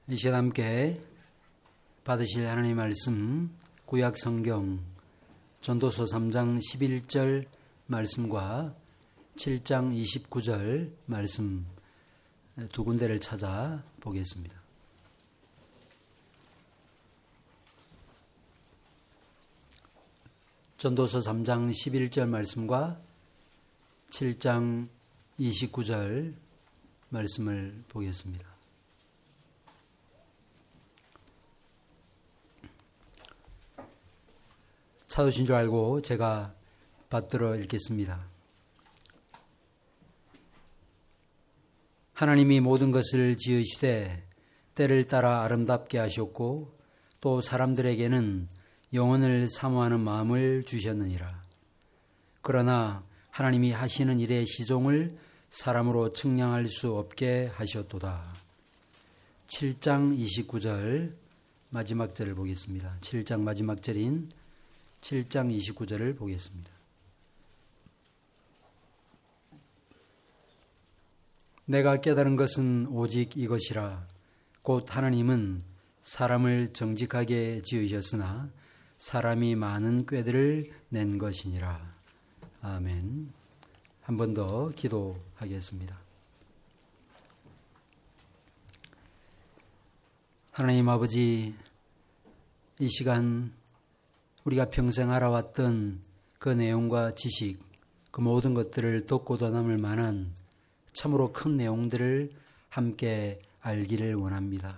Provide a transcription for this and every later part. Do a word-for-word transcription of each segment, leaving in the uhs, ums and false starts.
이 시간 함께 받으실 하나님의 말씀 구약 성경 전도서 삼 장 십일 절 말씀과 칠 장 이십구 절 말씀 두 군데를 찾아 보겠습니다. 전도서 삼 장 십일 절 말씀과 칠 장 이십구 절 말씀을 보겠습니다. 찾으신 줄 알고 제가 받들어 읽겠습니다. 하나님이 모든 것을 지으시되 때를 따라 아름답게 하셨고 또 사람들에게는 영혼을 사모하는 마음을 주셨느니라. 그러나 하나님이 하시는 일의 시종을 사람으로 측량할 수 없게 하셨도다. 칠 장 이십구 절 마지막 절을 보겠습니다. 칠 장 마지막 절인 칠 장 이십구 절을 보겠습니다. 내가 깨달은 것은 오직 이것이라. 곧 하나님은 사람을 정직하게 지으셨으나 사람이 많은 꾀들을 낸 것이니라. 아멘. 한 번 더 기도하겠습니다. 하나님 아버지, 이 시간 우리가 평생 알아왔던 그 내용과 지식, 그 모든 것들을 덮고도 남을 만한 참으로 큰 내용들을 함께 알기를 원합니다.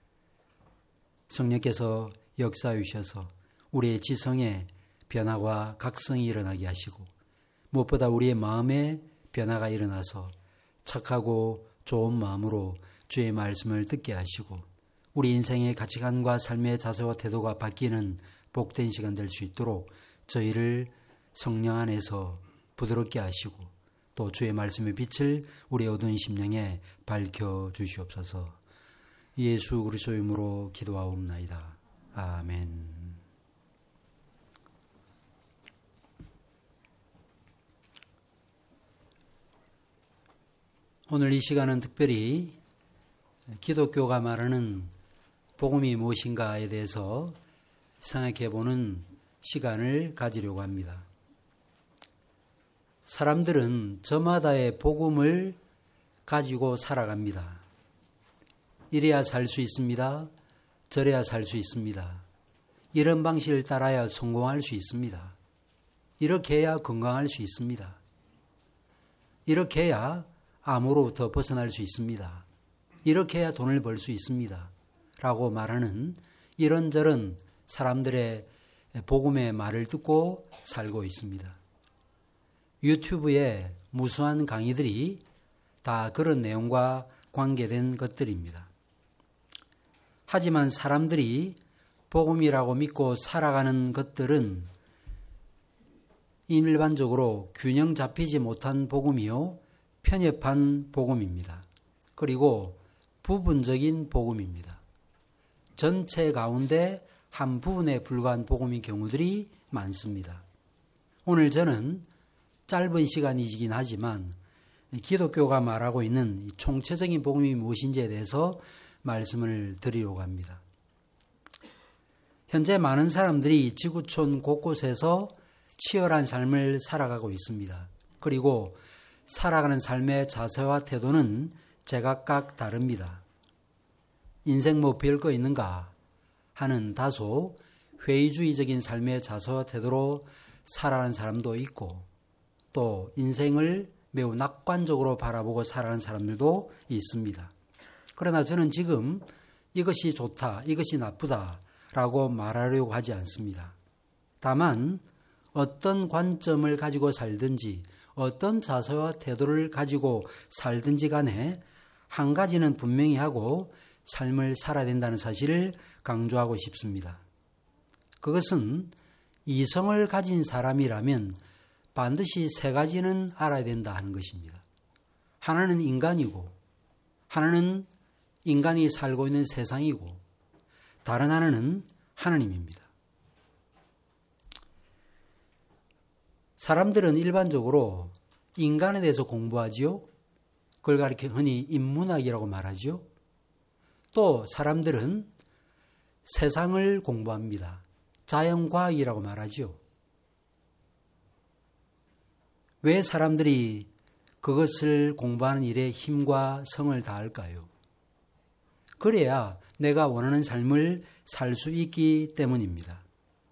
성령께서 역사해 주셔서 우리의 지성에 변화와 각성이 일어나게 하시고 무엇보다 우리의 마음에 변화가 일어나서 착하고 좋은 마음으로 주의 말씀을 듣게 하시고 우리 인생의 가치관과 삶의 자세와 태도가 바뀌는 복된 시간 될 수 있도록 저희를 성령 안에서 부드럽게 하시고 또 주의 말씀의 빛을 우리 어두운 심령에 밝혀 주시옵소서. 예수 그리스도의 이름으로 기도하옵나이다. 아멘. 오늘 이 시간은 특별히 기독교가 말하는 복음이 무엇인가에 대해서 생각해보는 시간을 가지려고 합니다. 사람들은 저마다의 복음을 가지고 살아갑니다. 이래야 살 수 있습니다. 저래야 살 수 있습니다. 이런 방식을 따라야 성공할 수 있습니다. 이렇게 해야 건강할 수 있습니다. 이렇게 해야 암으로부터 벗어날 수 있습니다. 이렇게 해야 돈을 벌 수 있습니다. 라고 말하는 이런저런 사람들의 복음의 말을 듣고 살고 있습니다. 유튜브에 무수한 강의들이 다 그런 내용과 관계된 것들입니다. 하지만 사람들이 복음이라고 믿고 살아가는 것들은 일반적으로 균형 잡히지 못한 복음이요, 편협한 복음입니다. 그리고 부분적인 복음입니다. 전체 가운데 한 부분에 불과한 복음인 경우들이 많습니다. 오늘 저는 짧은 시간이긴 하지만 기독교가 말하고 있는 총체적인 복음이 무엇인지에 대해서 말씀을 드리려고 합니다. 현재 많은 사람들이 지구촌 곳곳에서 치열한 삶을 살아가고 있습니다. 그리고 살아가는 삶의 자세와 태도는 제각각 다릅니다. 인생 뭐 별거 있는가 하는 다소 회의주의적인 삶의 자세와 태도로 살아가는 사람도 있고 또 인생을 매우 낙관적으로 바라보고 살아가는 사람들도 있습니다. 그러나 저는 지금 이것이 좋다, 이것이 나쁘다라고 말하려고 하지 않습니다. 다만 어떤 관점을 가지고 살든지 어떤 자세와 태도를 가지고 살든지 간에 한 가지는 분명히 하고 삶을 살아야 된다는 사실을 강조하고 싶습니다. 그것은 이성을 가진 사람이라면 반드시 세 가지는 알아야 된다 하는 것입니다. 하나는 인간이고, 하나는 인간이 살고 있는 세상이고, 다른 하나는 하나님입니다. 사람들은 일반적으로 인간에 대해서 공부하지요. 그걸 가리켜 흔히 인문학이라고 말하죠. 또 사람들은 세상을 공부합니다. 자연과학이라고 말하죠. 왜 사람들이 그것을 공부하는 일에 힘과 성을 다할까요? 그래야 내가 원하는 삶을 살 수 있기 때문입니다.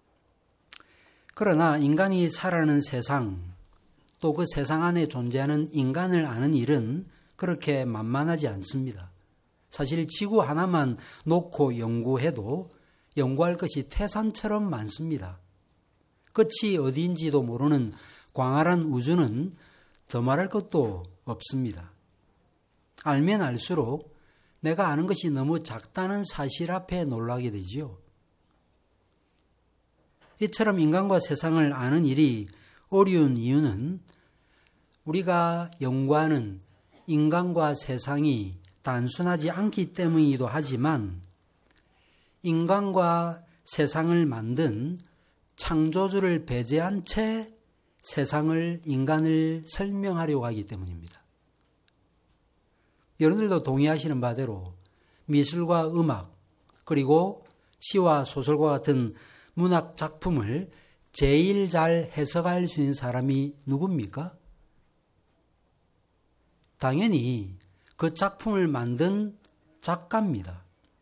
그러나 인간이 살아가는 세상, 또 그 세상 안에 존재하는 인간을 아는 일은 그렇게 만만하지 않습니다. 사실 지구 하나만 놓고 연구해도 연구할 것이 태산처럼 많습니다. 끝이 어디인지도 모르는 광활한 우주는 더 말할 것도 없습니다. 알면 알수록 내가 아는 것이 너무 작다는 사실 앞에 놀라게 되지요. 이처럼 인간과 세상을 아는 일이 어려운 이유는 우리가 연구하는 인간과 세상이 단순하지 않기 때문이기도 하지만 인간과 세상을 만든 창조주를 배제한 채 세상을, 인간을 설명하려고 하기 때문입니다. 여러분들도 동의하시는 바대로 미술과 음악, 그리고 시와 소설과 같은 문학 작품을 제일 잘 해석할 수 있는 사람이 누굽니까? 당연히 그 작품을 만든 작가입니다.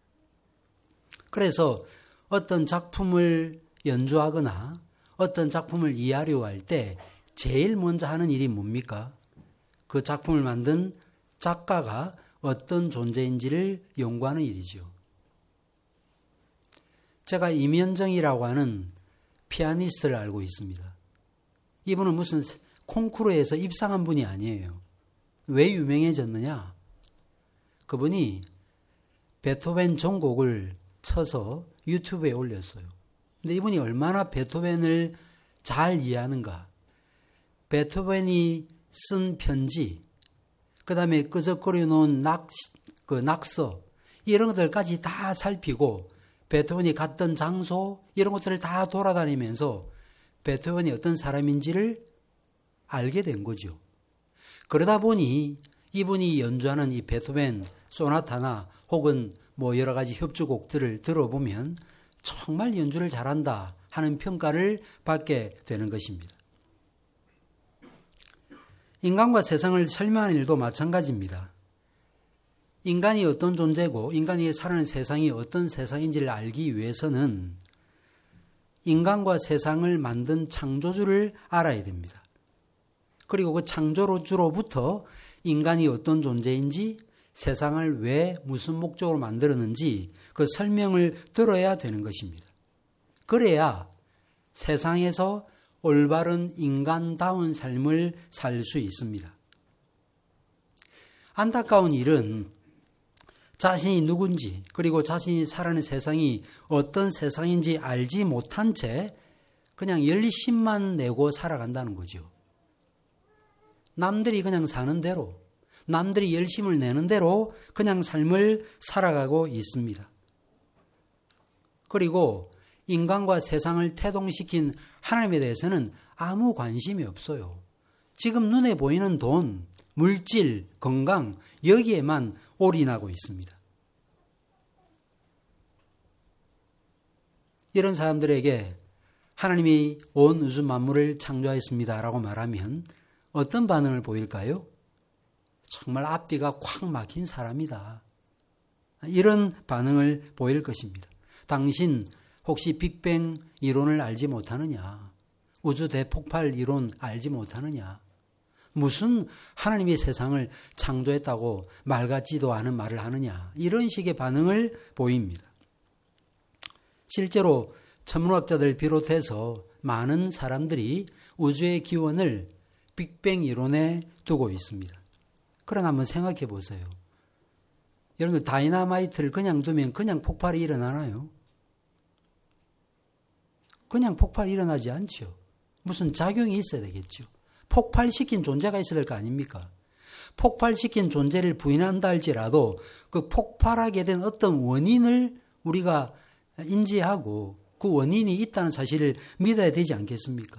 그래서 어떤 작품을 연주하거나 어떤 작품을 이해하려고 할 때 제일 먼저 하는 일이 뭡니까? 그 작품을 만든 작가가 어떤 존재인지를 연구하는 일이죠. 제가 임현정이라고 하는 피아니스트를 알고 있습니다. 이분은 무슨 콩쿠르에서 입상한 분이 아니에요. 왜 유명해졌느냐? 그분이 베토벤 전곡을 쳐서 유튜브에 올렸어요. 근데 이분이 얼마나 베토벤을 잘 이해하는가? 베토벤이 쓴 편지, 그 다음에 끄적거려 놓은 낙, 그 낙서, 이런 것들까지 다 살피고 베토벤이 갔던 장소, 이런 것들을 다 돌아다니면서 베토벤이 어떤 사람인지를 알게 된 거죠. 그러다 보니 이분이 연주하는 이 베토벤 소나타나 혹은 뭐 여러 가지 협주곡들을 들어보면 정말 연주를 잘한다 하는 평가를 받게 되는 것입니다. 인간과 세상을 설명하는 일도 마찬가지입니다. 인간이 어떤 존재고 인간이 살아가는 세상이 어떤 세상인지를 알기 위해서는 인간과 세상을 만든 창조주를 알아야 됩니다. 그리고 그 창조주로부터 인간이 어떤 존재인지, 세상을 왜 무슨 목적으로 만들었는지 그 설명을 들어야 되는 것입니다. 그래야 세상에서 올바른 인간다운 삶을 살 수 있습니다. 안타까운 일은 자신이 누군지, 그리고 자신이 살아가는 세상이 어떤 세상인지 알지 못한 채 그냥 열심만 내고 살아간다는 거죠. 남들이 그냥 사는 대로, 남들이 열심을 내는 대로 그냥 삶을 살아가고 있습니다. 그리고 인간과 세상을 태동시킨 하나님에 대해서는 아무 관심이 없어요. 지금 눈에 보이는 돈, 물질, 건강, 여기에만 올인하고 있습니다. 이런 사람들에게 하나님이 온 우주 만물을 창조하였습니다라고 말하면 어떤 반응을 보일까요? 정말 앞뒤가 콱 막힌 사람이다. 이런 반응을 보일 것입니다. 당신 혹시 빅뱅 이론을 알지 못하느냐? 우주 대폭발 이론 알지 못하느냐? 무슨 하나님이 세상을 창조했다고 말 같지도 않은 말을 하느냐? 이런 식의 반응을 보입니다. 실제로 천문학자들 비롯해서 많은 사람들이 우주의 기원을 빅뱅 이론에 두고 있습니다. 그러나 한번 생각해 보세요. 여러분들 다이너마이트를 그냥 두면 그냥 폭발이 일어나나요? 그냥 폭발이 일어나지 않죠. 무슨 작용이 있어야 되겠죠. 폭발시킨 존재가 있어야 될 거 아닙니까? 폭발시킨 존재를 부인한다 할지라도 그 폭발하게 된 어떤 원인을 우리가 인지하고 그 원인이 있다는 사실을 믿어야 되지 않겠습니까?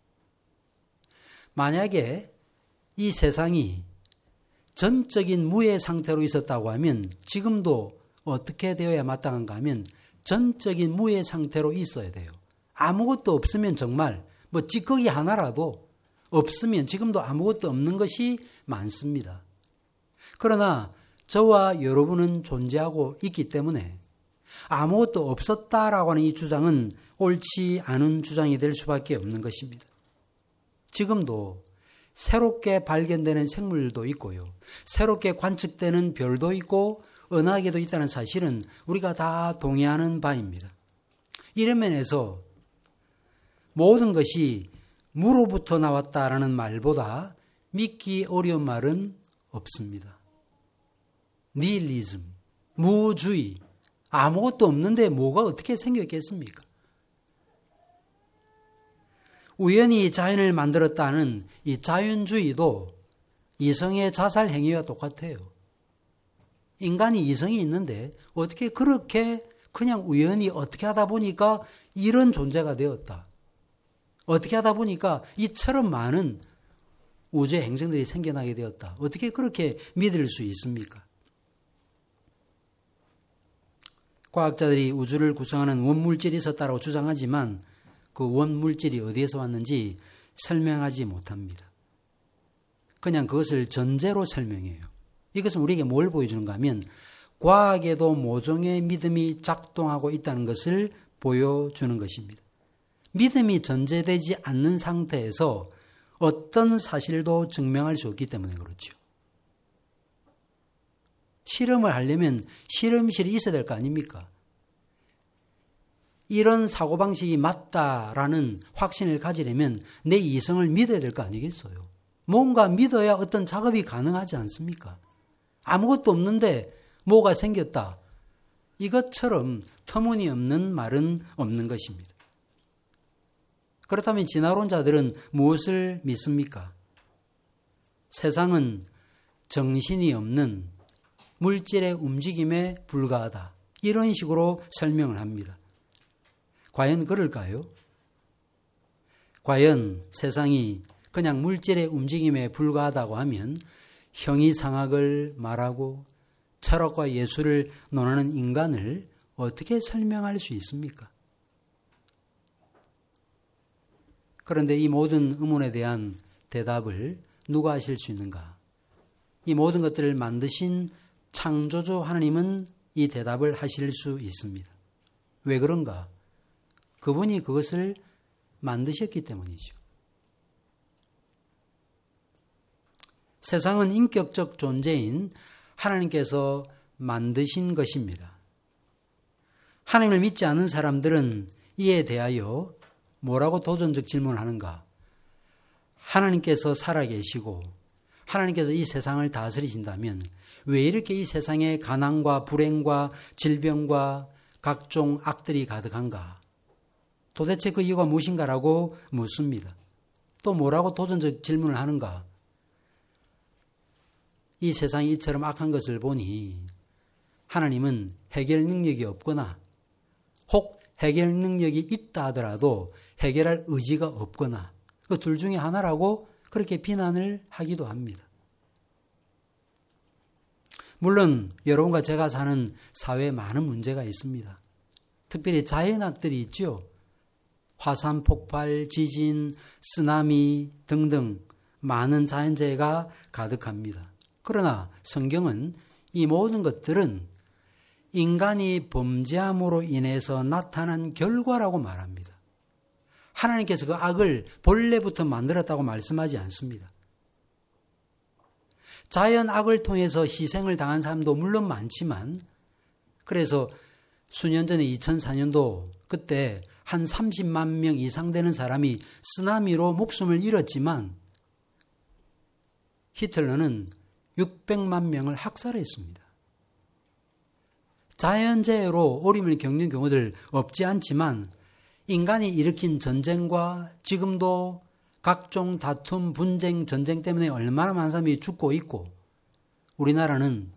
만약에 이 세상이 전적인 무해 상태로 있었다고 하면 지금도 어떻게 되어야 마땅한가 하면 전적인 무의 상태로 있어야 돼요. 아무것도 없으면 정말 뭐 찌꺼기 하나라도 없으면 지금도 아무것도 없는 것이 많습니다. 그러나 저와 여러분은 존재하고 있기 때문에 아무것도 없었다라고 하는 이 주장은 옳지 않은 주장이 될 수밖에 없는 것입니다. 지금도 새롭게 발견되는 생물도 있고요. 새롭게 관측되는 별도 있고 은하계도 있다는 사실은 우리가 다 동의하는 바입니다. 이런 면에서 모든 것이 무로부터 나왔다라는 말보다 믿기 어려운 말은 없습니다. 니힐리즘, 무주의, 아무것도 없는데 뭐가 어떻게 생겼겠습니까? 우연히 자연을 만들었다는 이 자연주의도 이성의 자살 행위와 똑같아요. 인간이 이성이 있는데 어떻게 그렇게 그냥 우연히 어떻게 하다 보니까 이런 존재가 되었다. 어떻게 하다 보니까 이처럼 많은 우주의 행성들이 생겨나게 되었다. 어떻게 그렇게 믿을 수 있습니까? 과학자들이 우주를 구성하는 원물질이 있었다고 주장하지만 그 원물질이 어디에서 왔는지 설명하지 못합니다. 그냥 그것을 전제로 설명해요. 이것은 우리에게 뭘 보여주는가 하면 과학에도 모종의 믿음이 작동하고 있다는 것을 보여주는 것입니다. 믿음이 전제되지 않는 상태에서 어떤 사실도 증명할 수 없기 때문에 그렇죠. 실험을 하려면 실험실이 있어야 될 거 아닙니까? 이런 사고방식이 맞다라는 확신을 가지려면 내 이성을 믿어야 될 거 아니겠어요? 뭔가 믿어야 어떤 작업이 가능하지 않습니까? 아무것도 없는데 뭐가 생겼다. 이것처럼 터무니없는 말은 없는 것입니다. 그렇다면 진화론자들은 무엇을 믿습니까? 세상은 정신이 없는 물질의 움직임에 불과하다. 이런 식으로 설명을 합니다. 과연 그럴까요? 과연 세상이 그냥 물질의 움직임에 불과하다고 하면 형이상학을 말하고 철학과 예술을 논하는 인간을 어떻게 설명할 수 있습니까? 그런데 이 모든 의문에 대한 대답을 누가 하실 수 있는가? 이 모든 것들을 만드신 창조주 하나님은 이 대답을 하실 수 있습니다. 왜 그런가? 그분이 그것을 만드셨기 때문이죠. 세상은 인격적 존재인 하나님께서 만드신 것입니다. 하나님을 믿지 않는 사람들은 이에 대하여 뭐라고 도전적 질문을 하는가? 하나님께서 살아계시고 하나님께서 이 세상을 다스리신다면 왜 이렇게 이 세상에 가난과 불행과 질병과 각종 악들이 가득한가? 도대체 그 이유가 무엇인가라고 묻습니다. 또 뭐라고 도전적 질문을 하는가? 이 세상이 이처럼 악한 것을 보니 하나님은 해결 능력이 없거나 혹 해결 능력이 있다 하더라도 해결할 의지가 없거나 그 둘 중에 하나라고 그렇게 비난을 하기도 합니다. 물론 여러분과 제가 사는 사회에 많은 문제가 있습니다. 특별히 자연악들이 있죠. 화산 폭발, 지진, 쓰나미 등등 많은 자연재해가 가득합니다. 그러나 성경은 이 모든 것들은 인간이 범죄함으로 인해서 나타난 결과라고 말합니다. 하나님께서 그 악을 본래부터 만들었다고 말씀하지 않습니다. 자연 악을 통해서 희생을 당한 사람도 물론 많지만 그래서 수년 전에 이천사 년도 그때 한 삼십만 명 이상 되는 사람이 쓰나미로 목숨을 잃었지만 히틀러는 육백만 명을 학살했습니다. 자연재해로 어려움을 겪는 경우들 없지 않지만 인간이 일으킨 전쟁과 지금도 각종 다툼, 분쟁, 전쟁 때문에 얼마나 많은 사람이 죽고 있고 우리나라는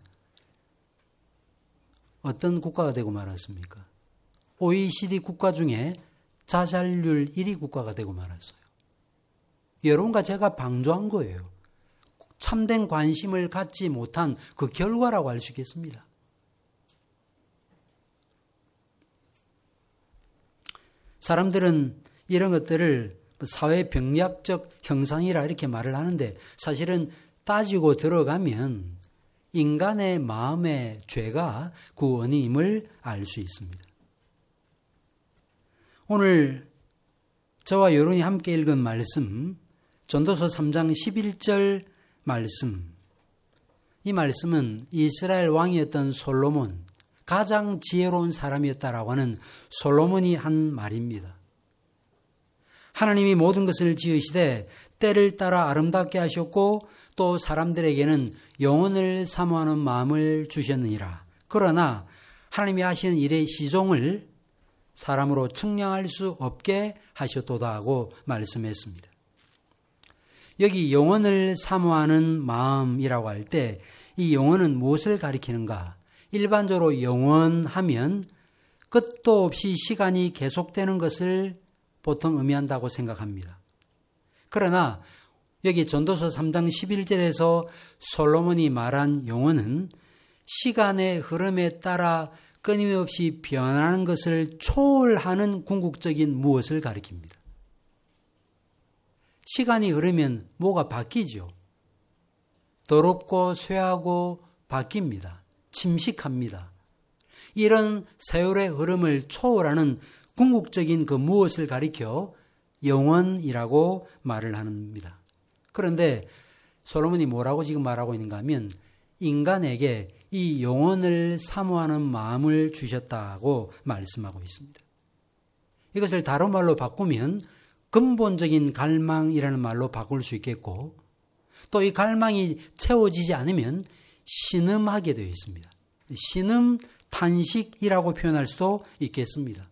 어떤 국가가 되고 말았습니까? 오이시디 국가 중에 자살률 일 위 국가가 되고 말았어요. 여러분과 제가 방조한 거예요. 참된 관심을 갖지 못한 그 결과라고 할 수 있겠습니다. 사람들은 이런 것들을 사회 병약적 형상이라 이렇게 말을 하는데 사실은 따지고 들어가면 인간의 마음의 죄가 그 원인임을 알 수 있습니다. 오늘 저와 여러분이 함께 읽은 말씀, 전도서 삼 장 십일 절 말씀, 이 말씀은 이스라엘 왕이었던 솔로몬, 가장 지혜로운 사람이었다라고 하는 솔로몬이 한 말입니다. 하나님이 모든 것을 지으시되 때를 따라 아름답게 하셨고 또 사람들에게는 영혼을 사모하는 마음을 주셨느니라. 그러나 하나님이 하시는 일의 시종을 사람으로 측량할 수 없게 하셨도다 하고 말씀했습니다. 여기 영혼을 사모하는 마음이라고 할 때 이 영혼은 무엇을 가리키는가? 일반적으로 영원하면 끝도 없이 시간이 계속되는 것을 보통 의미한다고 생각합니다. 그러나 여기 전도서 삼 장 십일 절에서 솔로몬이 말한 영혼은 시간의 흐름에 따라 끊임없이 변하는 것을 초월하는 궁극적인 무엇을 가리킵니다. 시간이 흐르면 뭐가 바뀌죠. 더럽고 쇠하고 바뀝니다. 침식합니다. 이런 세월의 흐름을 초월하는 궁극적인 그 무엇을 가리켜 영원이라고 말을 합니다. 그런데 솔로몬이 뭐라고 지금 말하고 있는가 하면 인간에게 이 영혼을 사모하는 마음을 주셨다고 말씀하고 있습니다. 이것을 다른 말로 바꾸면 근본적인 갈망이라는 말로 바꿀 수 있겠고 또 이 갈망이 채워지지 않으면 신음하게 되어 있습니다. 신음 탄식이라고 표현할 수도 있겠습니다.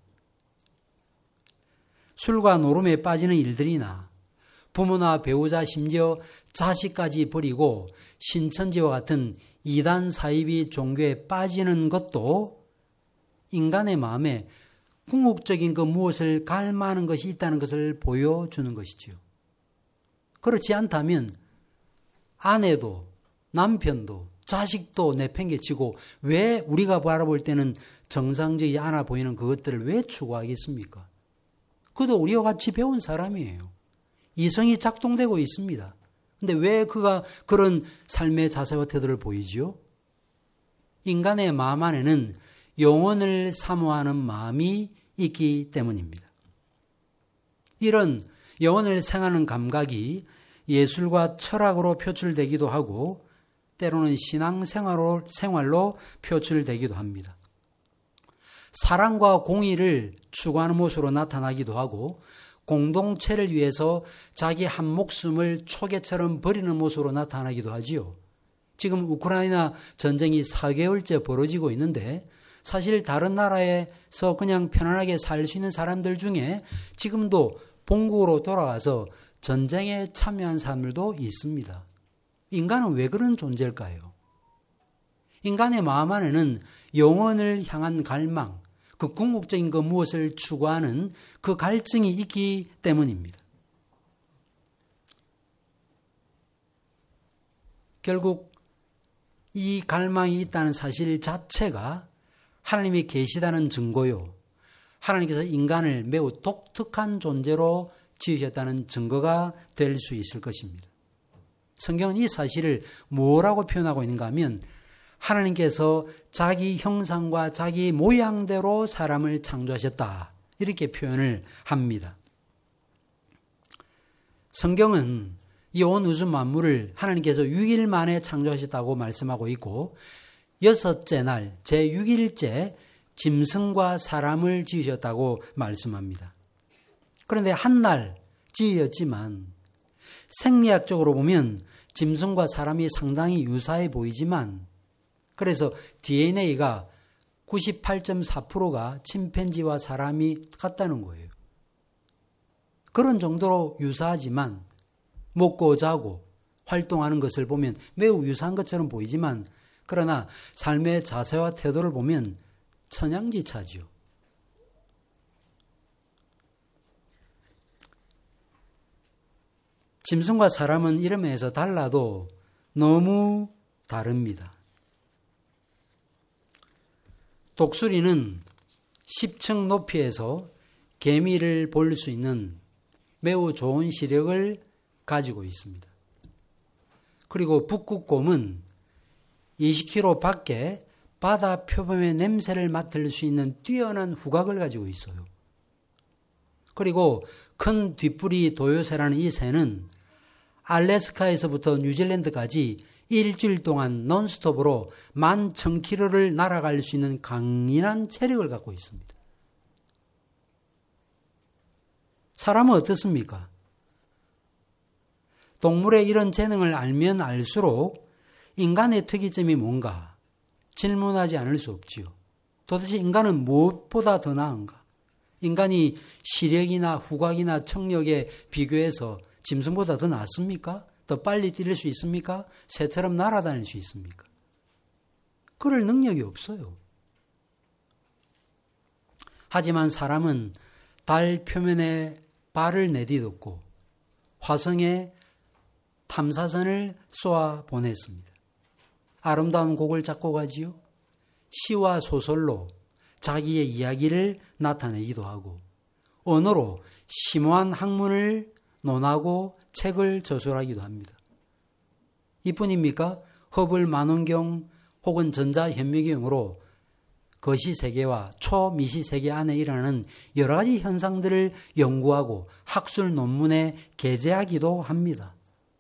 술과 노름에 빠지는 일들이나 부모나 배우자 심지어 자식까지 버리고 신천지와 같은 이단 사이비 종교에 빠지는 것도 인간의 마음에 궁극적인 그 무엇을 갈망하는 것이 있다는 것을 보여주는 것이지요. 그렇지 않다면 아내도 남편도 자식도 내팽개치고 왜 우리가 바라볼 때는 정상적이지 않아 보이는 그것들을 왜 추구하겠습니까? 그도 우리와 같이 배운 사람이에요. 이성이 작동되고 있습니다. 근데 왜 그가 그런 삶의 자세와 태도를 보이지요? 인간의 마음 안에는 영혼을 사모하는 마음이 있기 때문입니다. 이런 영혼을 생각하는 감각이 예술과 철학으로 표출되기도 하고 때로는 신앙생활로 생활로 표출되기도 합니다. 사랑과 공의를 추구하는 모습으로 나타나기도 하고 공동체를 위해서 자기 한 목숨을 초계처럼 버리는 모습으로 나타나기도 하지요. 지금 우크라이나 전쟁이 사 개월째 벌어지고 있는데 사실 다른 나라에서 그냥 편안하게 살 수 있는 사람들 중에 지금도 본국으로 돌아가서 전쟁에 참여한 사람들도 있습니다. 인간은 왜 그런 존재일까요? 인간의 마음 안에는 영혼을 향한 갈망, 그 궁극적인 그 무엇을 추구하는 그 갈증이 있기 때문입니다. 결국 이 갈망이 있다는 사실 자체가 하나님이 계시다는 증거요. 하나님께서 인간을 매우 독특한 존재로 지으셨다는 증거가 될 수 있을 것입니다. 성경은 이 사실을 뭐라고 표현하고 있는가 하면 하나님께서 자기 형상과 자기 모양대로 사람을 창조하셨다. 이렇게 표현을 합니다. 성경은 이 온 우주 만물을 하나님께서 육 일 만에 창조하셨다고 말씀하고 있고 여섯째 날 제육 일째 짐승과 사람을 지으셨다고 말씀합니다. 그런데 한 날 지으셨지만 생리학적으로 보면 짐승과 사람이 상당히 유사해 보이지만 그래서 디엔에이가 구십팔 점 사 퍼센트가 침팬지와 사람이 같다는 거예요. 그런 정도로 유사하지만 먹고 자고 활동하는 것을 보면 매우 유사한 것처럼 보이지만 그러나 삶의 자세와 태도를 보면 천양지차죠. 짐승과 사람은 이름에서 달라도 너무 다릅니다. 독수리는 십 층 높이에서 개미를 볼 수 있는 매우 좋은 시력을 가지고 있습니다. 그리고 북극곰은 이십 킬로미터 밖에 바다 표범의 냄새를 맡을 수 있는 뛰어난 후각을 가지고 있어요. 그리고 큰 뒷부리 도요새라는 이 새는 알래스카에서부터 뉴질랜드까지 일주일 동안 논스톱으로 만 천 킬로미터를 날아갈 수 있는 강인한 체력을 갖고 있습니다. 사람은 어떻습니까? 동물의 이런 재능을 알면 알수록 인간의 특이점이 뭔가 질문하지 않을 수 없지요. 도대체 인간은 무엇보다 더 나은가? 인간이 시력이나 후각이나 청력에 비교해서 짐승보다 더 낫습니까? 더 빨리 뛸 수 있습니까? 새처럼 날아다닐 수 있습니까? 그럴 능력이 없어요. 하지만 사람은 달 표면에 발을 내딛었고 화성에 탐사선을 쏘아 보냈습니다. 아름다운 곡을 작곡하지요. 시와 소설로 자기의 이야기를 나타내기도 하고 언어로 심오한 학문을 논하고 책을 저술하기도 합니다. 이뿐입니까? 허블 망원경 혹은 전자현미경으로 거시세계와 초미시세계 안에 일어나는 여러 가지 현상들을 연구하고 학술 논문에 게재하기도 합니다.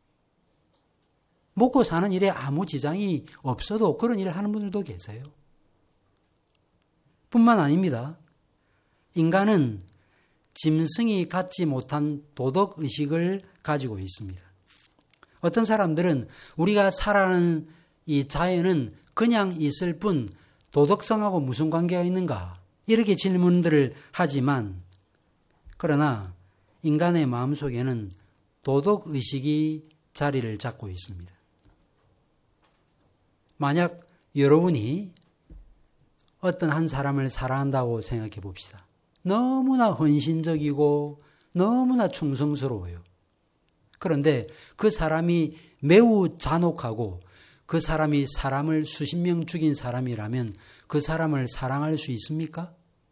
먹고 사는 일에 아무 지장이 없어도 그런 일을 하는 분들도 계세요. 뿐만 아닙니다. 인간은 짐승이 갖지 못한 도덕의식을 가지고 있습니다. 어떤 사람들은 우리가 살아가는 이 자연은 그냥 있을 뿐 도덕성하고 무슨 관계가 있는가? 이렇게 질문들을 하지만 그러나 인간의 마음속에는 도덕의식이 자리를 잡고 있습니다. 만약 여러분이 어떤 한 사람을 사랑한다고 생각해 봅시다. 너무나 헌신적이고 너무나 충성스러워요. 그런데 그 사람이 매우 잔혹하고 그 사람이 사람을 수십 명 죽인 사람이라면 그 사람을 사랑할 수 있습니까?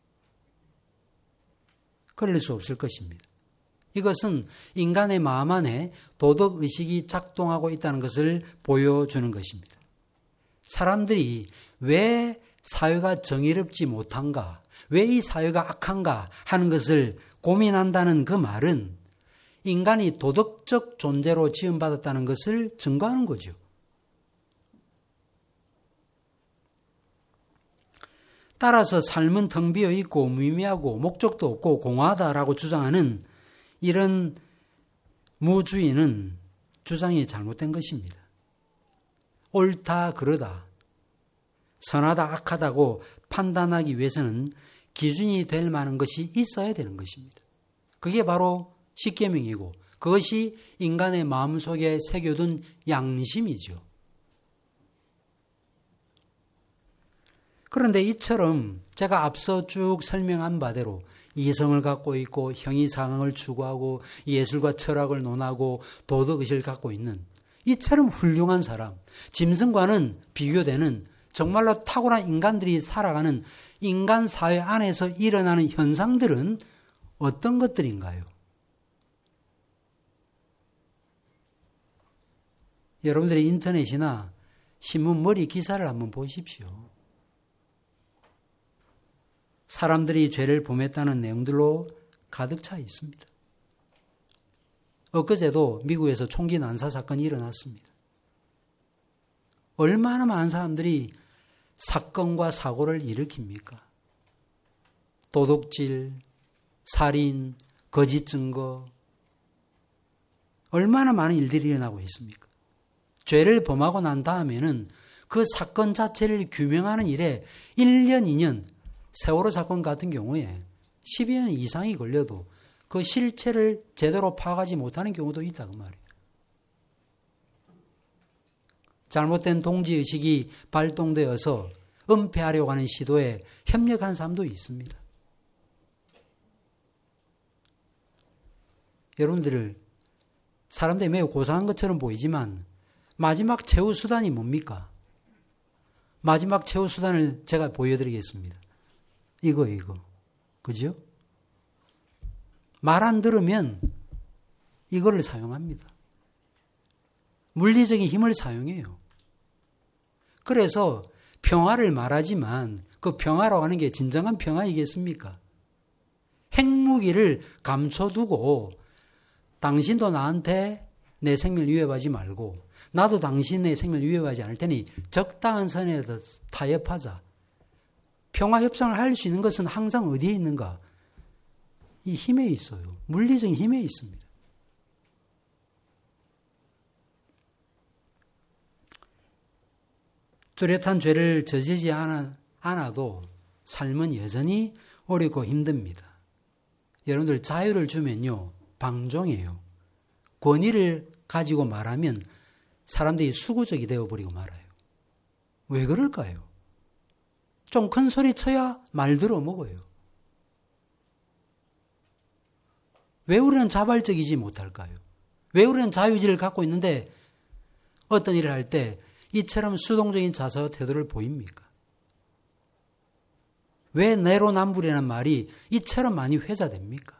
그럴 수 없을 것입니다. 이것은 인간의 마음 안에 도덕의식이 작동하고 있다는 것을 보여주는 것입니다. 사람들이 왜 사회가 정의롭지 못한가, 왜 이 사회가 악한가 하는 것을 고민한다는 그 말은 인간이 도덕적 존재로 지음받았다는 것을 증거하는 거죠. 따라서 삶은 텅 비어 있고 무의미하고 목적도 없고 공허하다라고 주장하는 이런 무주의는 주장이 잘못된 것입니다. 옳다 그러다, 선하다 악하다고 판단하기 위해서는 기준이 될 만한 것이 있어야 되는 것입니다. 그게 바로 십계명이고 그것이 인간의 마음속에 새겨둔 양심이죠. 그런데 이처럼 제가 앞서 쭉 설명한 바대로 이성을 갖고 있고 형이상을 추구하고 예술과 철학을 논하고 도덕의식을 갖고 있는 이처럼 훌륭한 사람, 짐승과는 비교되는 정말로 탁월한 인간들이 살아가는 인간 사회 안에서 일어나는 현상들은 어떤 것들인가요? 여러분들이 인터넷이나 신문 머리 기사를 한번 보십시오. 사람들이 죄를 범했다는 내용들로 가득 차 있습니다. 엊그제도 미국에서 총기 난사 사건이 일어났습니다. 얼마나 많은 사람들이 사건과 사고를 일으킵니까? 도둑질, 살인, 거짓 증거, 얼마나 많은 일들이 일어나고 있습니까? 죄를 범하고 난 다음에는 그 사건 자체를 규명하는 일에 일 년, 이 년, 세월호 사건 같은 경우에 십여 년 이상이 걸려도 그 실체를 제대로 파악하지 못하는 경우도 있다고 말이에요. 잘못된 동지의식이 발동되어서 은폐하려고 하는 시도에 협력한 사람도 있습니다. 여러분들, 사람들이 매우 고상한 것처럼 보이지만 마지막 최후 수단이 뭡니까? 마지막 최후 수단을 제가 보여드리겠습니다. 이거 이거. 그죠? 말 안 들으면 이거를 사용합니다. 물리적인 힘을 사용해요. 그래서 평화를 말하지만 그 평화라고 하는 게 진정한 평화이겠습니까? 핵무기를 감춰두고 당신도 나한테 내 생명을 위협하지 말고 나도 당신의 생명을 위협하지 않을 테니 적당한 선에서 타협하자. 평화 협상을 할 수 있는 것은 항상 어디에 있는가? 이 힘에 있어요. 물리적인 힘에 있습니다. 뚜렷한 죄를 저지르지 않아도 삶은 여전히 어렵고 힘듭니다. 여러분들 자유를 주면요, 방종이에요. 권위를 가지고 말하면 사람들이 수구적이 되어버리고 말아요. 왜 그럴까요? 좀 큰 소리 쳐야 말 들어먹어요. 왜 우리는 자발적이지 못할까요? 왜 우리는 자유의지를 갖고 있는데 어떤 일을 할 때 이처럼 수동적인 자세와 태도를 보입니까? 왜 내로남불이라는 말이 이처럼 많이 회자됩니까?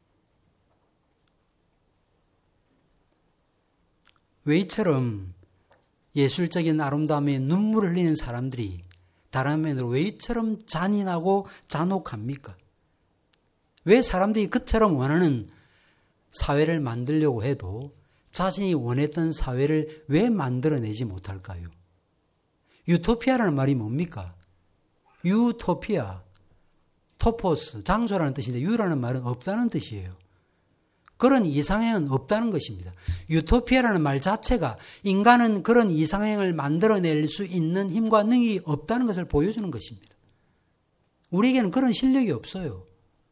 왜 이처럼 예술적인 아름다움에 눈물을 흘리는 사람들이 다른 한면으로 왜 이처럼 잔인하고 잔혹합니까? 왜 사람들이 그처럼 원하는 사회를 만들려고 해도 자신이 원했던 사회를 왜 만들어내지 못할까요? 유토피아라는 말이 뭡니까? 유토피아, 토포스, 장소라는 뜻인데 유라는 말은 없다는 뜻이에요. 그런 이상행은 없다는 것입니다. 유토피아라는 말 자체가 인간은 그런 이상행을 만들어낼 수 있는 힘과 능력이 없다는 것을 보여주는 것입니다. 우리에게는 그런 실력이 없어요.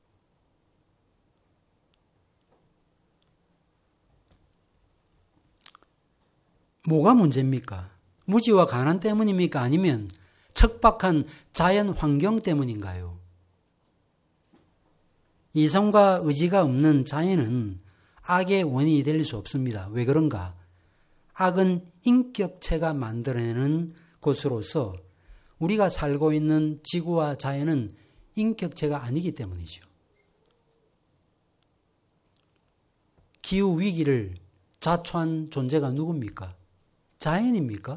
뭐가 문제입니까? 무지와 가난 때문입니까? 아니면 척박한 자연 환경 때문인가요? 이성과 의지가 없는 자연은 악의 원인이 될 수 없습니다. 왜 그런가? 악은 인격체가 만들어내는 곳으로서 우리가 살고 있는 지구와 자연은 인격체가 아니기 때문이죠. 기후위기를 자초한 존재가 누굽니까? 자연입니까?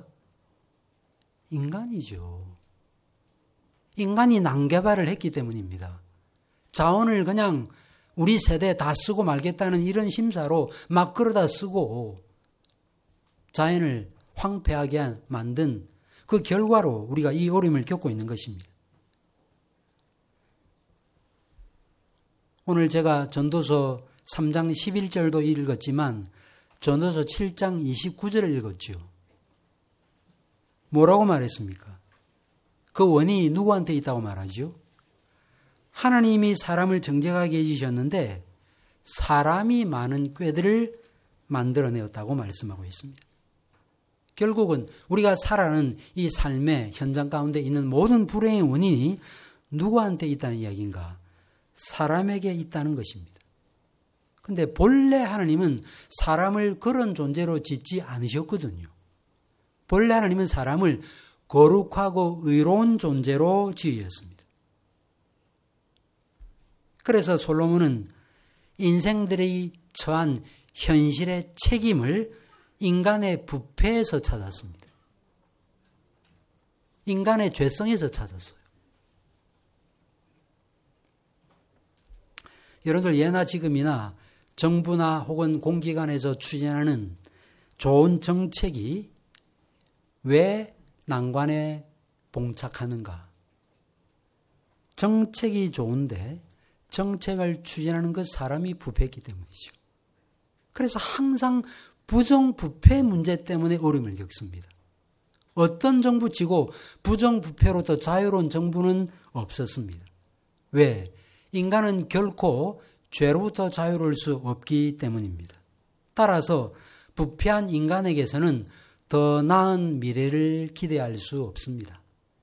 인간이죠. 인간이 난개발을 했기 때문입니다. 자원을 그냥 우리 세대에 다 쓰고 말겠다는 이런 심사로 막 끌어다 쓰고 자연을 황폐하게 만든 그 결과로 우리가 이 어려움을 겪고 있는 것입니다. 오늘 제가 전도서 삼 장 십일 절도 읽었지만 전도서 칠 장 이십구 절을 읽었죠. 뭐라고 말했습니까? 그 원인이 누구한테 있다고 말하죠? 하나님이 사람을 정직하게 해주셨는데 사람이 많은 꾀들을 만들어내었다고 말씀하고 있습니다. 결국은 우리가 살아가는 이 삶의 현장 가운데 있는 모든 불행의 원인이 누구한테 있다는 이야기인가? 사람에게 있다는 것입니다. 그런데 본래 하나님은 사람을 그런 존재로 짓지 않으셨거든요. 본래 하나님은 사람을 거룩하고 의로운 존재로 지으셨습니다. 그래서 솔로몬은 인생들이 처한 현실의 책임을 인간의 부패에서 찾았습니다. 인간의 죄성에서 찾았어요. 여러분들 예나 지금이나 정부나 혹은 공기관에서 추진하는 좋은 정책이 왜 난관에 봉착하는가? 정책이 좋은데 정책을 추진하는 것 사람이 부패했기 때문이죠. 그래서 항상 부정부패 문제 때문에 어려움을 겪습니다. 어떤 정부 치고 부정부패로부터 자유로운 정부는 없었습니다. 왜? 인간은 결코 죄로부터 자유로울 수 없기 때문입니다. 따라서 부패한 인간에게서는 더 나은 미래를 기대할 수 없습니다.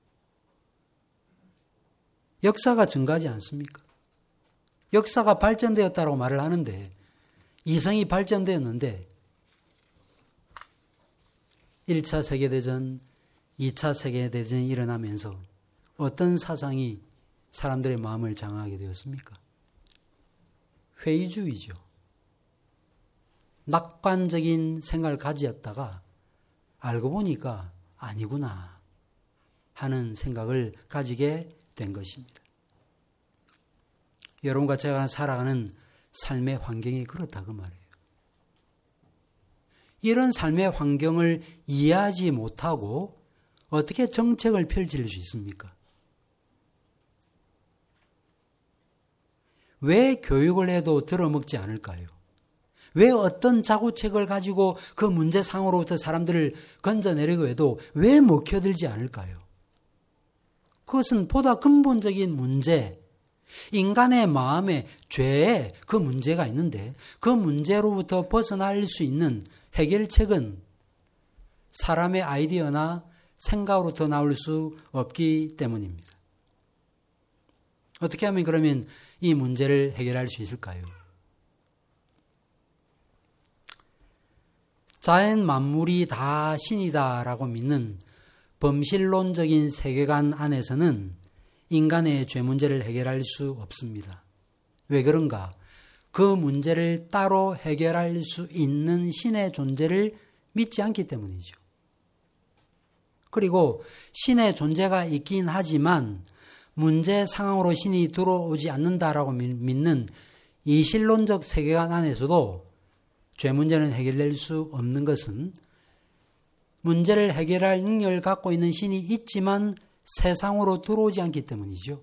역사가 증가하지 않습니까? 역사가 발전되었다고 말을 하는데 이성이 발전되었는데 일 차 세계대전, 이 차 세계대전이 일어나면서 어떤 사상이 사람들의 마음을 장악하게 되었습니까? 회의주의죠. 낙관적인 생각을 가졌다가 알고 보니까 아니구나 하는 생각을 가지게 된 것입니다. 여러분과 제가 살아가는 삶의 환경이 그렇다 그 말이에요. 이런 삶의 환경을 이해하지 못하고 어떻게 정책을 펼칠 수 있습니까? 왜 교육을 해도 들어먹지 않을까요? 왜 어떤 자구책을 가지고 그 문제 상으로부터 사람들을 건져내려고 해도 왜 먹혀들지 않을까요? 그것은 보다 근본적인 문제, 인간의 마음에 죄에 그 문제가 있는데 그 문제로부터 벗어날 수 있는 해결책은 사람의 아이디어나 생각으로부터 나올 수 없기 때문입니다. 어떻게 하면 그러면 이 문제를 해결할 수 있을까요? 자연 만물이 다 신이다라고 믿는 범실론적인 세계관 안에서는 인간의 죄 문제를 해결할 수 없습니다. 왜 그런가? 그 문제를 따로 해결할 수 있는 신의 존재를 믿지 않기 때문이죠. 그리고 신의 존재가 있긴 하지만 문제 상황으로 신이 들어오지 않는다라고 믿는 이신론적 세계관 안에서도 죄 문제는 해결될 수 없는 것은 문제를 해결할 능력을 갖고 있는 신이 있지만 세상으로 들어오지 않기 때문이죠.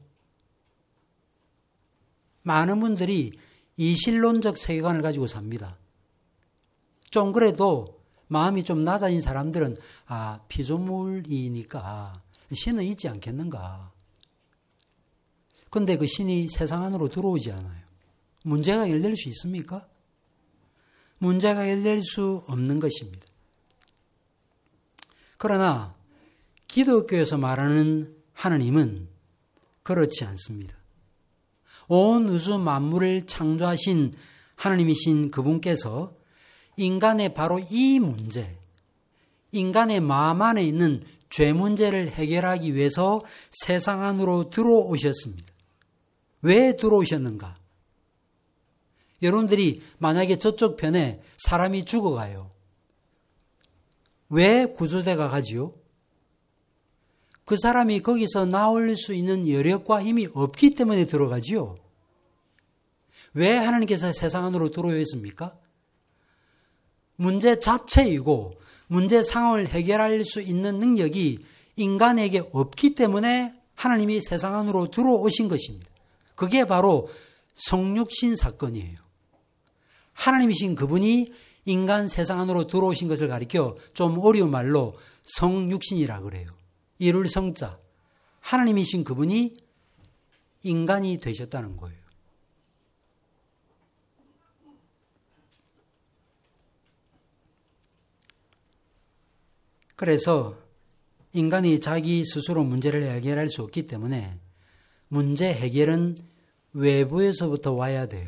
많은 분들이 이신론적 세계관을 가지고 삽니다. 좀 그래도 마음이 좀 낮아진 사람들은 아, 피조물이니까 신은 있지 않겠는가. 그런데 그 신이 세상 안으로 들어오지 않아요. 문제가 해결될 수 있습니까? 문제가 해결될 수 없는 것입니다. 그러나 기독교에서 말하는 하나님은 그렇지 않습니다. 온 우주 만물을 창조하신 하나님이신 그분께서 인간의 바로 이 문제, 인간의 마음 안에 있는 죄 문제를 해결하기 위해서 세상 안으로 들어오셨습니다. 왜 들어오셨는가? 여러분들이 만약에 저쪽 편에 사람이 죽어가요. 왜 구조대가 가지요? 그 사람이 거기서 나올 수 있는 여력과 힘이 없기 때문에 들어가지요. 왜 하나님께서 세상 안으로 들어오셨습니까? 문제 자체이고 문제 상황을 해결할 수 있는 능력이 인간에게 없기 때문에 하나님이 세상 안으로 들어오신 것입니다. 그게 바로 성육신 사건이에요. 하나님이신 그분이 인간 세상 안으로 들어오신 것을 가리켜 좀 어려운 말로 성육신이라 그래요. 이룰 성자. 하나님이신 그분이 인간이 되셨다는 거예요. 그래서 인간이 자기 스스로 문제를 해결할 수 없기 때문에 문제 해결은 외부에서부터 와야 돼요.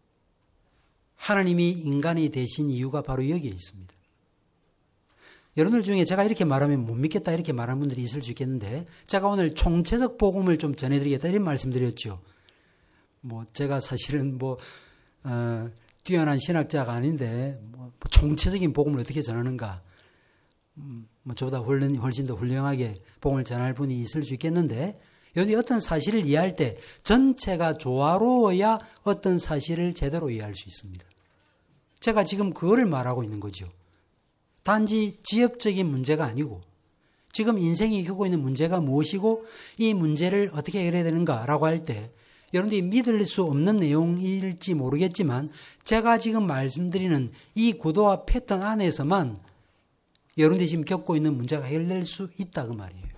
하나님이 인간이 되신 이유가 바로 여기에 있습니다. 여러분들 중에 제가 이렇게 말하면 못 믿겠다 이렇게 말하는 분들이 있을 수 있겠는데 제가 오늘 총체적 복음을 좀 전해드리겠다 이런 말씀드렸죠. 뭐 제가 사실은 뭐 어, 뛰어난 신학자가 아닌데 뭐 총체적인 복음을 어떻게 전하는가 음, 뭐 저보다 훨씬, 훨씬 더 훌륭하게 복음을 전할 분이 있을 수 있겠는데 여기 어떤 사실을 이해할 때 전체가 조화로워야 어떤 사실을 제대로 이해할 수 있습니다. 제가 지금 그거를 말하고 있는 거죠. 단지 지엽적인 문제가 아니고 지금 인생이 겪고 있는 문제가 무엇이고 이 문제를 어떻게 해결해야 되는가라고 할 때 여러분들이 믿을 수 없는 내용일지 모르겠지만 제가 지금 말씀드리는 이 구도와 패턴 안에서만 여러분들이 지금 겪고 있는 문제가 해결될 수 있다 그 말이에요.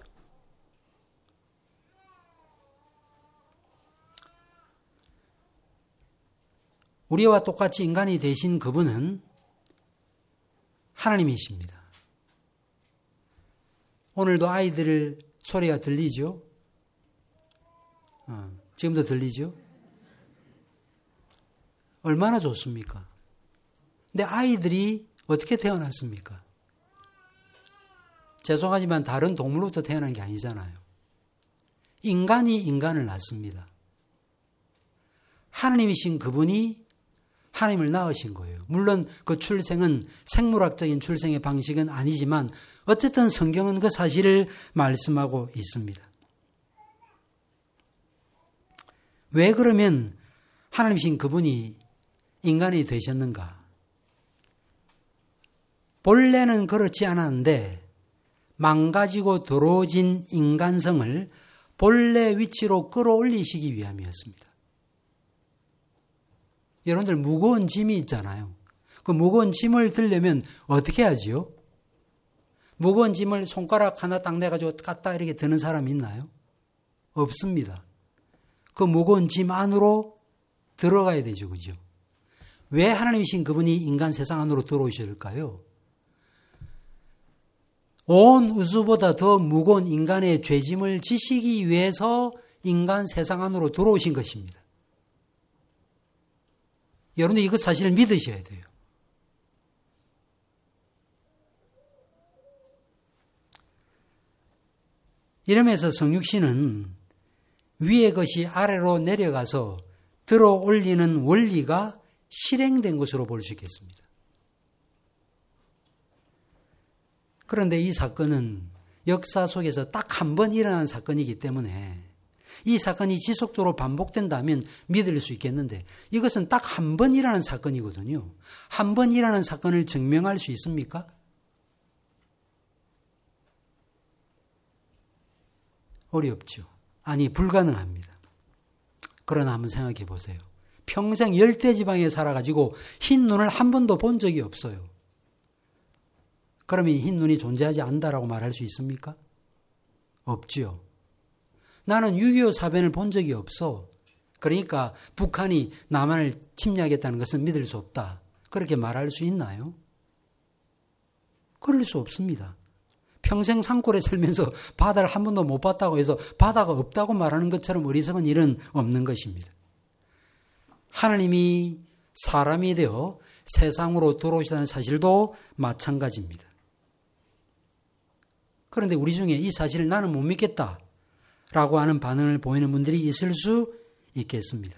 우리와 똑같이 인간이 되신 그분은 하나님이십니다. 오늘도 아이들 소리가 들리죠? 어, 지금도 들리죠? 얼마나 좋습니까? 근데 아이들이 어떻게 태어났습니까? 죄송하지만 다른 동물로부터 태어난 게 아니잖아요. 인간이 인간을 낳습니다. 하나님이신 그분이 하나님을 낳으신 거예요. 물론 그 출생은 생물학적인 출생의 방식은 아니지만 어쨌든 성경은 그 사실을 말씀하고 있습니다. 왜 그러면 하나님이신 그분이 인간이 되셨는가? 본래는 그렇지 않았는데 망가지고 더러워진 인간성을 본래 위치로 끌어올리시기 위함이었습니다. 여러분들 무거운 짐이 있잖아요. 그 무거운 짐을 들려면 어떻게 하지요? 무거운 짐을 손가락 하나 딱 내가지고 갖다 이렇게 드는 사람 있나요? 없습니다. 그 무거운 짐 안으로 들어가야 되죠. 그죠? 왜 하나님이신 그분이 인간 세상 안으로 들어오실까요? 온 우주보다 더 무거운 인간의 죄짐을 지시기 위해서 인간 세상 안으로 들어오신 것입니다. 여러분들 이것 사실을 믿으셔야 돼요. 이러면서 성육신은 위의 것이 아래로 내려가서 들어 올리는 원리가 실행된 것으로 볼 수 있겠습니다. 그런데 이 사건은 역사 속에서 딱 한 번 일어난 사건이기 때문에 이 사건이 지속적으로 반복된다면 믿을 수 있겠는데 이것은 딱 한 번 일어난 사건이거든요. 한 번 일어난 사건을 증명할 수 있습니까? 어렵죠. 아니, 불가능합니다. 그러나 한번 생각해 보세요. 평생 열대지방에 살아가지고 흰 눈을 한 번도 본 적이 없어요. 그러면 흰 눈이 존재하지 않는다라고 말할 수 있습니까? 없지요. 나는 육이오 사변을 본 적이 없어. 그러니까 북한이 남한을 침략했다는 것은 믿을 수 없다. 그렇게 말할 수 있나요? 그럴 수 없습니다. 평생 산골에 살면서 바다를 한 번도 못 봤다고 해서 바다가 없다고 말하는 것처럼 어리석은 일은 없는 것입니다. 하나님이 사람이 되어 세상으로 들어오시다는 사실도 마찬가지입니다. 그런데 우리 중에 이 사실을 나는 못 믿겠다 라고 하는 반응을 보이는 분들이 있을 수 있겠습니다.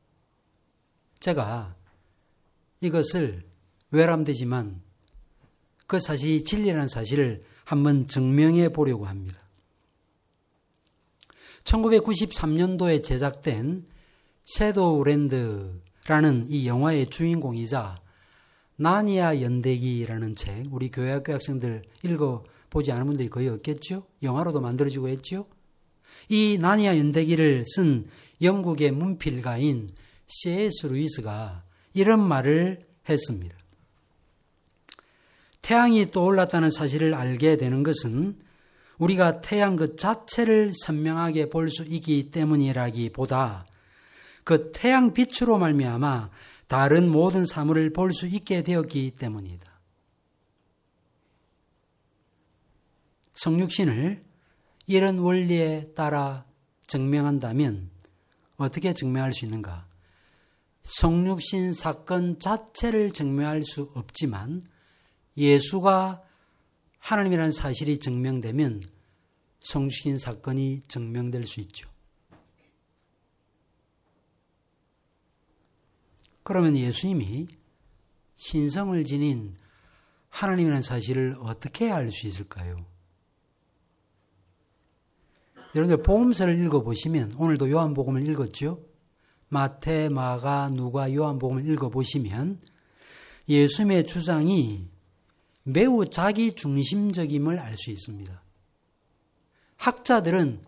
제가 이것을 외람되지만 그 사실이 진리라는 사실을 한번 증명해 보려고 합니다. 천구백구십삼 년도에 제작된 섀도우랜드라는 이 영화의 주인공이자 나니아 연대기라는 책, 우리 교회학교 학생들 읽어보지 않은 분들이 거의 없겠죠? 영화로도 만들어지고 했죠? 이 나니아 연대기를 쓴 영국의 문필가인 씨 에스 루이스가 이런 말을 했습니다. 태양이 떠올랐다는 사실을 알게 되는 것은 우리가 태양 그 자체를 선명하게 볼 수 있기 때문이라기보다 그 태양 빛으로 말미암아 다른 모든 사물을 볼 수 있게 되었기 때문이다. 성육신을 이런 원리에 따라 증명한다면 어떻게 증명할 수 있는가? 성육신 사건 자체를 증명할 수 없지만 예수가 하나님이라는 사실이 증명되면 성육신 사건이 증명될 수 있죠. 그러면 예수님이 신성을 지닌 하나님이라는 사실을 어떻게 알 수 있을까요? 여러분들 복음서를 읽어보시면 오늘도 요한복음을 읽었죠? 마태, 마가, 누가, 요한복음을 읽어보시면 예수님의 주장이 매우 자기 중심적임을 알 수 있습니다. 학자들은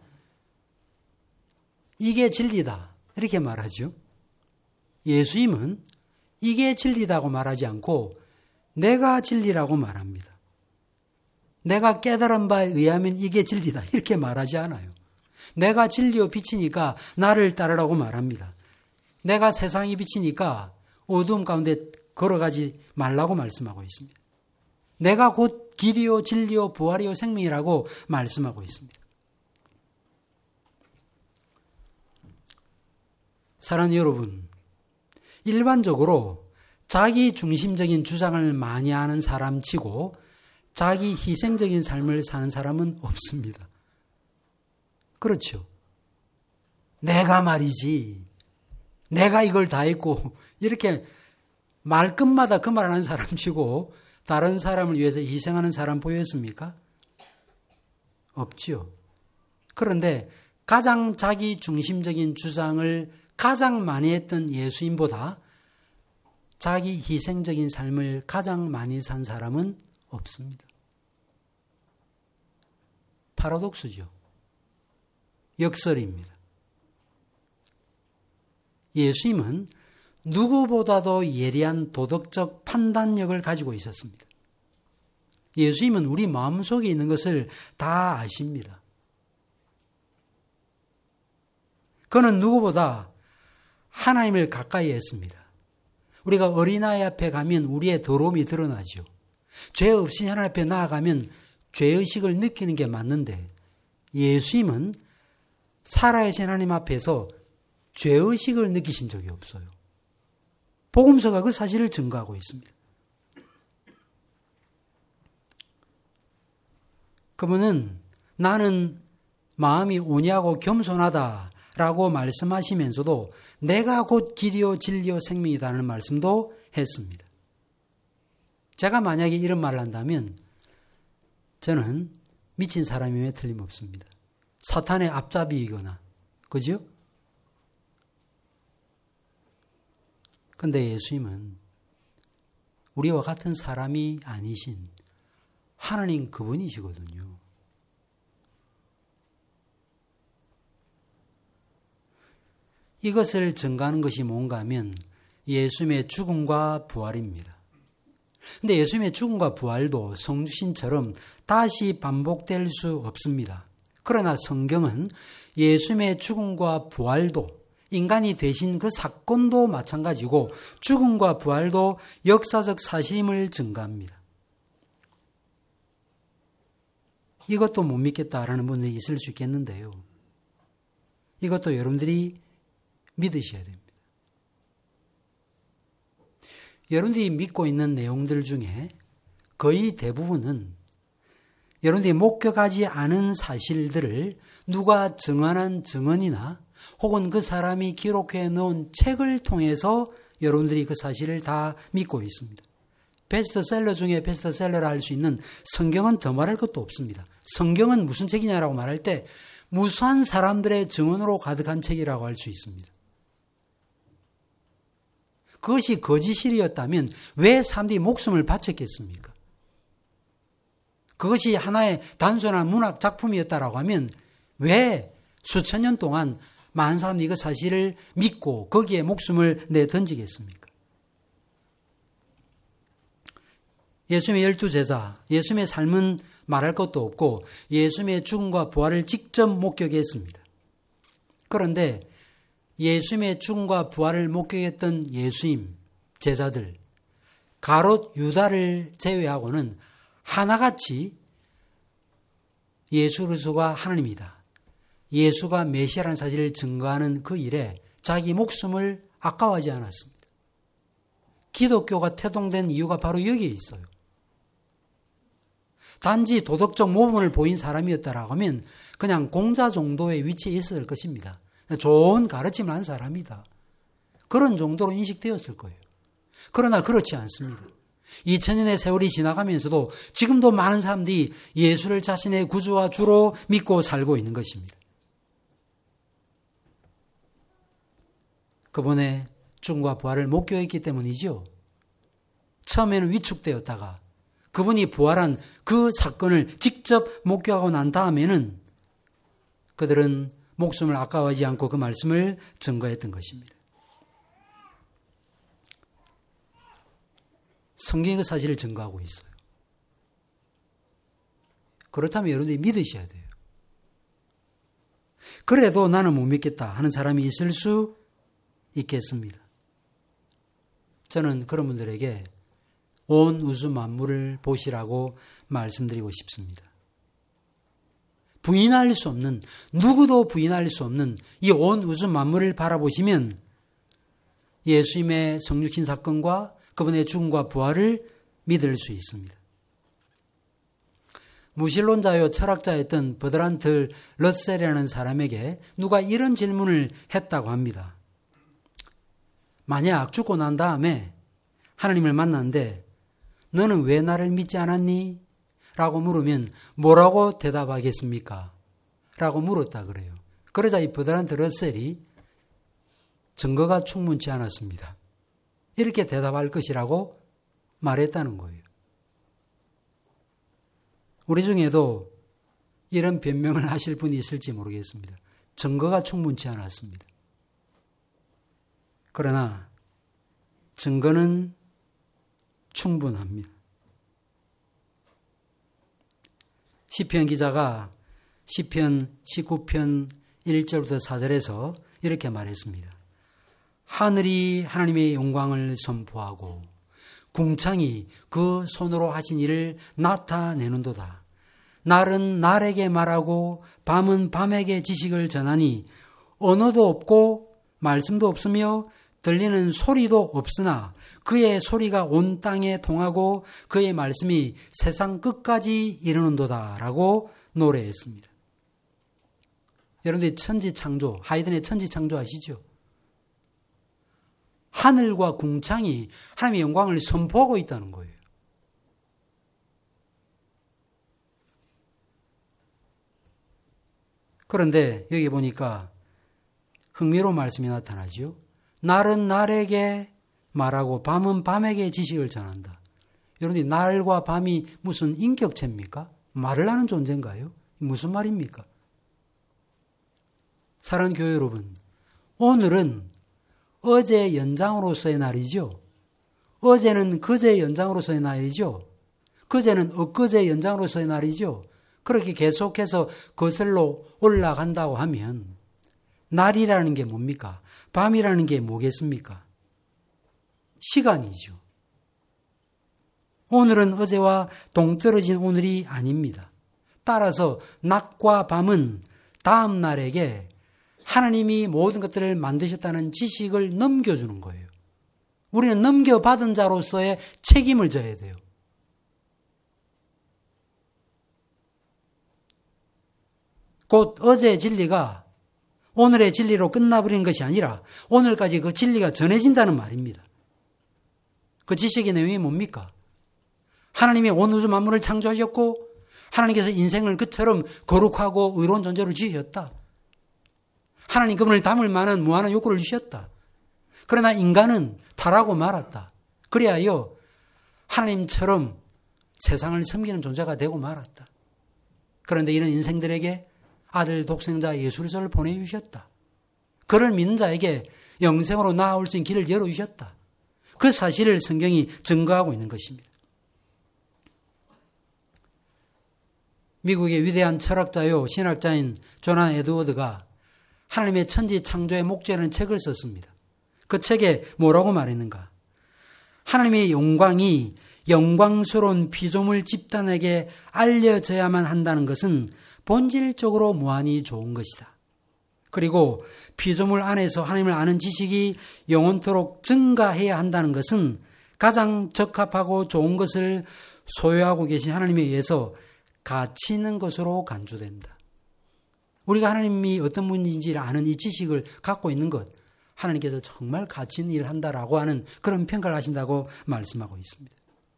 이게 진리다 이렇게 말하죠. 예수님은 이게 진리다고 말하지 않고 내가 진리라고 말합니다. 내가 깨달은 바에 의하면 이게 진리다 이렇게 말하지 않아요. 내가 진리요 빛이니까 나를 따르라고 말합니다. 내가 세상이 빛이니까 어두움 가운데 걸어가지 말라고 말씀하고 있습니다. 내가 곧 길이요 진리요 부활이요 생명이라고 말씀하고 있습니다. 사랑하는 여러분, 일반적으로 자기 중심적인 주장을 많이 하는 사람치고 자기 희생적인 삶을 사는 사람은 없습니다. 그렇죠. 내가 말이지, 내가 이걸 다 했고 이렇게 말끝마다 그 말을 하는 사람이고 다른 사람을 위해서 희생하는 사람 보였습니까? 없지요. 그런데 가장 자기 중심적인 주장을 가장 많이 했던 예수님보다 자기 희생적인 삶을 가장 많이 산 사람은 없습니다. 파라독스죠. 역설입니다. 예수님은 누구보다도 예리한 도덕적 판단력을 가지고 있었습니다. 예수님은 우리 마음속에 있는 것을 다 아십니다. 그는 누구보다 하나님을 가까이 했습니다. 우리가 어린아이 앞에 가면 우리의 더러움이 드러나죠. 죄 없이 하나님 앞에 나아가면 죄의식을 느끼는 게 맞는데 예수님은 살아계신 하나님 앞에서 죄의식을 느끼신 적이 없어요. 복음서가 그 사실을 증거하고 있습니다. 그분은 나는 마음이 온유하고 겸손하다라고 말씀하시면서도 내가 곧 길이요 진리요 생명이다라는 말씀도 했습니다. 제가 만약에 이런 말을 한다면 저는 미친 사람임에 틀림없습니다. 사탄의 앞잡이이거나 그죠? 그런데 예수님은 우리와 같은 사람이 아니신 하나님 그분이시거든요. 이것을 증거하는 것이 뭔가 하면 예수님의 죽음과 부활입니다. 그런데 예수님의 죽음과 부활도 성주신처럼 다시 반복될 수 없습니다. 그러나 성경은 예수님의 죽음과 부활도 인간이 되신 그 사건도 마찬가지고 죽음과 부활도 역사적 사실임을 증거합니다. 이것도 못 믿겠다라는 분들이 있을 수 있겠는데요. 이것도 여러분들이 믿으셔야 됩니다. 여러분들이 믿고 있는 내용들 중에 거의 대부분은 여러분들이 목격하지 않은 사실들을 누가 증언한 증언이나 혹은 그 사람이 기록해 놓은 책을 통해서 여러분들이 그 사실을 다 믿고 있습니다. 베스트셀러 중에 베스트셀러라 할 수 있는 성경은 더 말할 것도 없습니다. 성경은 무슨 책이냐라고 말할 때 무수한 사람들의 증언으로 가득한 책이라고 할 수 있습니다. 그것이 거짓일이었다면 왜 사람들이 목숨을 바쳤겠습니까? 그것이 하나의 단순한 문학 작품이었다라고 하면 왜 수천 년 동안 많은 사람들이 그 사실을 믿고 거기에 목숨을 내던지겠습니까? 예수님의 열두 제자, 예수님의 삶은 말할 것도 없고 예수님의 죽음과 부활을 직접 목격했습니다. 그런데 예수님의 죽음과 부활을 목격했던 예수님 제자들, 가롯 유다를 제외하고는 하나같이 예수 그리스도가 하나님이다, 예수가 메시아라는 사실을 증거하는 그 일에 자기 목숨을 아까워하지 않았습니다. 기독교가 태동된 이유가 바로 여기에 있어요. 단지 도덕적 모범을 보인 사람이었다라고 하면 그냥 공자 정도의 위치에 있었을 것입니다. 좋은 가르침을 한 사람이다. 그런 정도로 인식되었을 거예요. 그러나 그렇지 않습니다. 이천 년의 세월이 지나가면서도 지금도 많은 사람들이 예수를 자신의 구주와 주로 믿고 살고 있는 것입니다. 그분의 죽음과 부활을 목격했기 때문이죠. 처음에는 위축되었다가 그분이 부활한 그 사건을 직접 목격하고 난 다음에는 그들은 목숨을 아까워하지 않고 그 말씀을 증거했던 것입니다. 성경이 그 사실을 증거하고 있어요. 그렇다면 여러분들이 믿으셔야 돼요. 그래도 나는 못 믿겠다 하는 사람이 있을 수 있겠습니다. 저는 그런 분들에게 온 우주 만물을 보시라고 말씀드리고 싶습니다. 부인할 수 없는, 누구도 부인할 수 없는 이 온 우주 만물을 바라보시면 예수님의 성육신 사건과 그분의 죽음과 부활을 믿을 수 있습니다. 무신론자요 철학자였던 버드란트 러셀이라는 사람에게 누가 이런 질문을 했다고 합니다. 만약 죽고 난 다음에 하나님을 만났는데 너는 왜 나를 믿지 않았니? 라고 물으면 뭐라고 대답하겠습니까? 라고 물었다 그래요. 그러자 이 버드란트 러셀이 증거가 충분치 않았습니다. 이렇게 대답할 것이라고 말했다는 거예요. 우리 중에도 이런 변명을 하실 분이 있을지 모르겠습니다. 증거가 충분치 않았습니다. 그러나 증거는 충분합니다. 시편 기자가 시편 십구 편 일 절부터 사 절에서 이렇게 말했습니다. 하늘이 하나님의 영광을 선포하고 궁창이 그 손으로 하신 일을 나타내는도다. 날은 날에게 말하고 밤은 밤에게 지식을 전하니 언어도 없고 말씀도 없으며 들리는 소리도 없으나 그의 소리가 온 땅에 통하고 그의 말씀이 세상 끝까지 이르는도다 라고 노래했습니다. 여러분들이 천지창조, 하이든의 천지창조 아시죠? 하늘과 궁창이 하나님의 영광을 선포하고 있다는 거예요. 그런데 여기 보니까 흥미로운 말씀이 나타나죠. 날은 날에게 말하고 밤은 밤에게 지식을 전한다. 여러분들 날과 밤이 무슨 인격체입니까? 말을 하는 존재인가요? 무슨 말입니까? 사랑하는 교회 여러분, 오늘은 어제 연장으로서의 날이죠. 어제는 그제 연장으로서의 날이죠. 그제는 엊그제 연장으로서의 날이죠. 그렇게 계속해서 거슬러 올라간다고 하면 날이라는 게 뭡니까? 밤이라는 게 뭐겠습니까? 시간이죠. 오늘은 어제와 동떨어진 오늘이 아닙니다. 따라서 낮과 밤은 다음 날에게 하나님이 모든 것들을 만드셨다는 지식을 넘겨주는 거예요. 우리는 넘겨받은 자로서의 책임을 져야 돼요. 곧 어제의 진리가 오늘의 진리로 끝나버린 것이 아니라 오늘까지 그 진리가 전해진다는 말입니다. 그 지식의 내용이 뭡니까? 하나님이 온 우주 만물을 창조하셨고 하나님께서 인생을 그처럼 거룩하고 의로운 존재로 지으셨다. 하나님 그분을 담을 만한 무한한 욕구를 주셨다. 그러나 인간은 타락하고 말았다. 그리하여 하나님처럼 세상을 섬기는 존재가 되고 말았다. 그런데 이런 인생들에게 아들 독생자 예수 그리스도를 보내주셨다. 그를 믿는 자에게 영생으로 나아올 수 있는 길을 열어주셨다. 그 사실을 성경이 증거하고 있는 것입니다. 미국의 위대한 철학자요 신학자인 조난 에드워드가 하나님의 천지 창조의 목적이라는 책을 썼습니다. 그 책에 뭐라고 말했는가? 하나님의 영광이 영광스러운 피조물 집단에게 알려져야만 한다는 것은 본질적으로 무한히 좋은 것이다. 그리고 피조물 안에서 하나님을 아는 지식이 영원토록 증가해야 한다는 것은 가장 적합하고 좋은 것을 소유하고 계신 하나님에 의해서 가치 있는 것으로 간주된다. 우리가 하나님이 어떤 분인지를 아는 이 지식을 갖고 있는 것, 하나님께서 정말 가치 있는 일을 한다라고 하는 그런 평가를 하신다고 말씀하고 있습니다.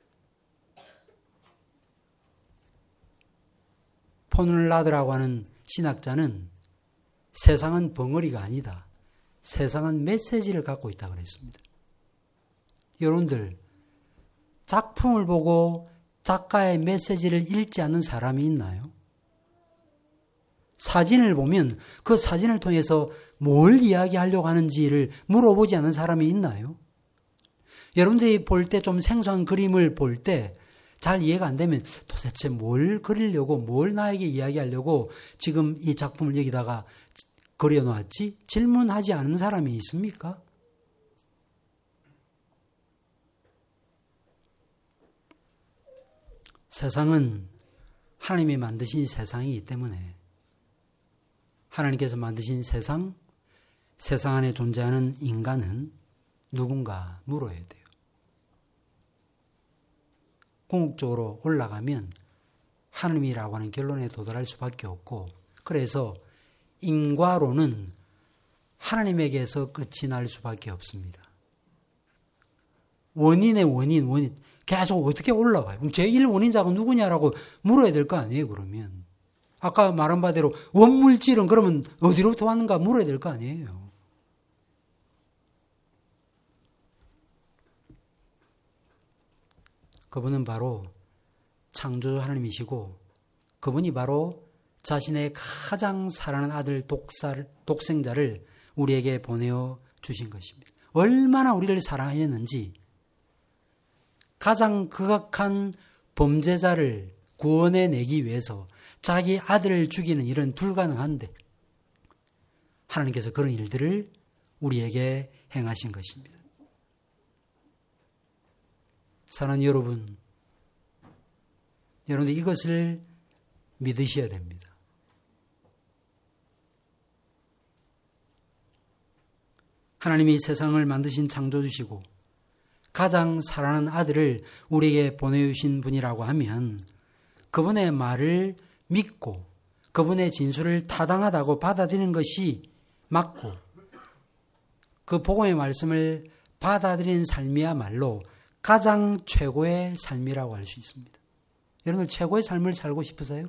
포눌라드라고 하는 신학자는 세상은 벙어리가 아니다. 세상은 메시지를 갖고 있다고 그랬습니다. 여러분들, 작품을 보고 작가의 메시지를 읽지 않는 사람이 있나요? 사진을 보면 그 사진을 통해서 뭘 이야기하려고 하는지를 물어보지 않는 사람이 있나요? 여러분들이 볼 때 좀 생소한 그림을 볼 때 잘 이해가 안 되면 도대체 뭘 그리려고, 뭘 나에게 이야기하려고 지금 이 작품을 여기다가 그려놓았지? 질문하지 않는 사람이 있습니까? 세상은 하나님이 만드신 세상이기 때문에 하나님께서 만드신 세상, 세상 안에 존재하는 인간은 누군가 물어야 돼요. 궁극적으로 올라가면 하나님이라고 하는 결론에 도달할 수밖에 없고, 그래서 인과론은 하나님에게서 끝이 날 수밖에 없습니다. 원인의 원인, 원인. 계속 어떻게 올라가요? 그럼 제일 원인자가 누구냐라고 물어야 될 거 아니에요, 그러면. 아까 말한 바대로 원물질은 그러면 어디로부터 왔는가 물어야 될 거 아니에요. 그분은 바로 창조주 하나님이시고 그분이 바로 자신의 가장 사랑하는 아들 독사를, 독생자를 우리에게 보내어 주신 것입니다. 얼마나 우리를 사랑하였는지 가장 극악한 범죄자를 구원해내기 위해서 자기 아들을 죽이는 일은 불가능한데 하나님께서 그런 일들을 우리에게 행하신 것입니다. 사랑하는 여러분, 여러분들 이것을 믿으셔야 됩니다. 하나님이 세상을 만드신 창조주시고 가장 사랑하는 아들을 우리에게 보내주신 분이라고 하면 그분의 말을 믿고 그분의 진술을 타당하다고 받아들이는 것이 맞고 그 복음의 말씀을 받아들이는 삶이야말로 가장 최고의 삶이라고 할 수 있습니다. 여러분들 최고의 삶을 살고 싶으세요?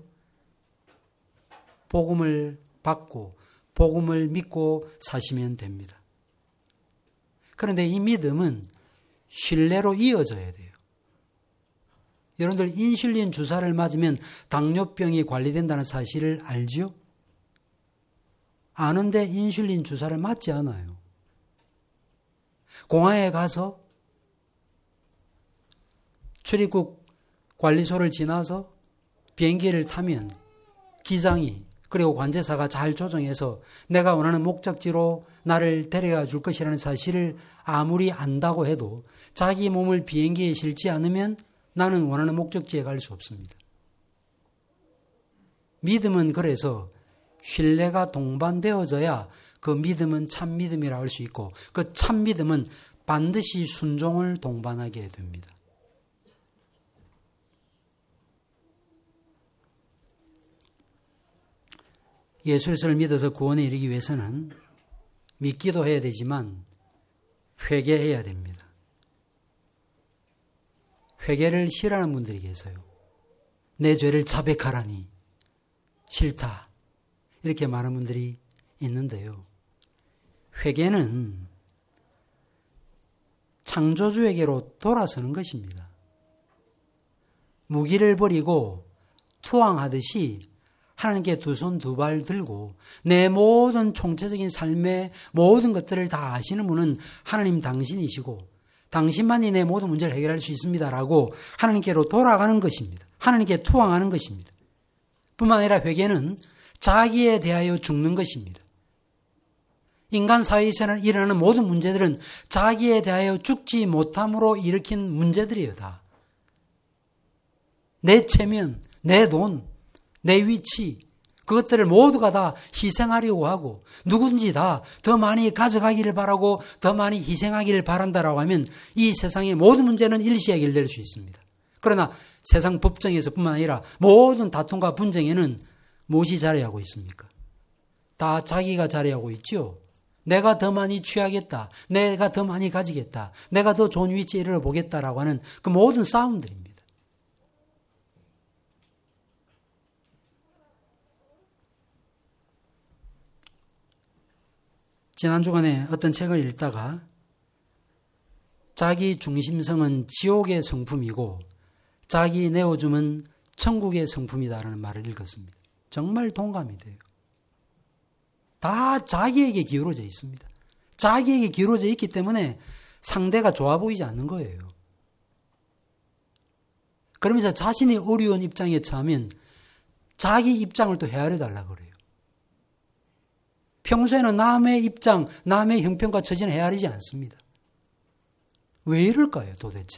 복음을 받고 복음을 믿고 사시면 됩니다. 그런데 이 믿음은 신뢰로 이어져야 돼요. 여러분들 인슐린 주사를 맞으면 당뇨병이 관리된다는 사실을 알죠? 아는데 인슐린 주사를 맞지 않아요. 공항에 가서 출입국 관리소를 지나서 비행기를 타면 기장이 그리고 관제사가 잘 조정해서 내가 원하는 목적지로 나를 데려가 줄 것이라는 사실을 아무리 안다고 해도 자기 몸을 비행기에 실지 않으면 나는 원하는 목적지에 갈 수 없습니다. 믿음은 그래서 신뢰가 동반되어져야 그 믿음은 참 믿음이라 할 수 있고 그 참 믿음은 반드시 순종을 동반하게 됩니다. 예수 그리스도를 믿어서 구원에 이르기 위해서는 믿기도 해야 되지만 회개해야 됩니다. 회개를 싫어하는 분들이 계세요. 내 죄를 자백하라니 싫다. 이렇게 말하는 분들이 있는데요. 회개는 창조주에게로 돌아서는 것입니다. 무기를 버리고 투항하듯이 하나님께 두 손 두 발 들고 내 모든 총체적인 삶의 모든 것들을 다 아시는 분은 하나님 당신이시고 당신만이 내 모든 문제를 해결할 수 있습니다라고 하나님께로 돌아가는 것입니다. 하나님께 투항하는 것입니다. 뿐만 아니라 회개는 자기에 대하여 죽는 것입니다. 인간 사회에서 일어나는 모든 문제들은 자기에 대하여 죽지 못함으로 일으킨 문제들이에요. 다. 내 체면, 내 돈, 내 위치, 그것들을 모두가 다 희생하려고 하고 누군지 다 더 많이 가져가기를 바라고 더 많이 희생하기를 바란다라고 하면 이 세상의 모든 문제는 일시에 해결될 수 있습니다. 그러나 세상 법정에서 뿐만 아니라 모든 다툼과 분쟁에는 무엇이 자리하고 있습니까? 다 자기가 자리하고 있죠. 내가 더 많이 취하겠다. 내가 더 많이 가지겠다. 내가 더 좋은 위치에 이르러 보겠다라고 하는 그 모든 싸움들입니다. 지난 주간에 어떤 책을 읽다가 자기 중심성은 지옥의 성품이고 자기 내어줌은 천국의 성품이다라는 말을 읽었습니다. 정말 동감이 돼요. 다 자기에게 기울어져 있습니다. 자기에게 기울어져 있기 때문에 상대가 좋아 보이지 않는 거예요. 그러면서 자신이 어려운 입장에 처하면 자기 입장을 또 헤아려 달라고 그래요. 평소에는 남의 입장, 남의 형편과 처지는 헤아리지 않습니다. 왜 이럴까요, 도대체?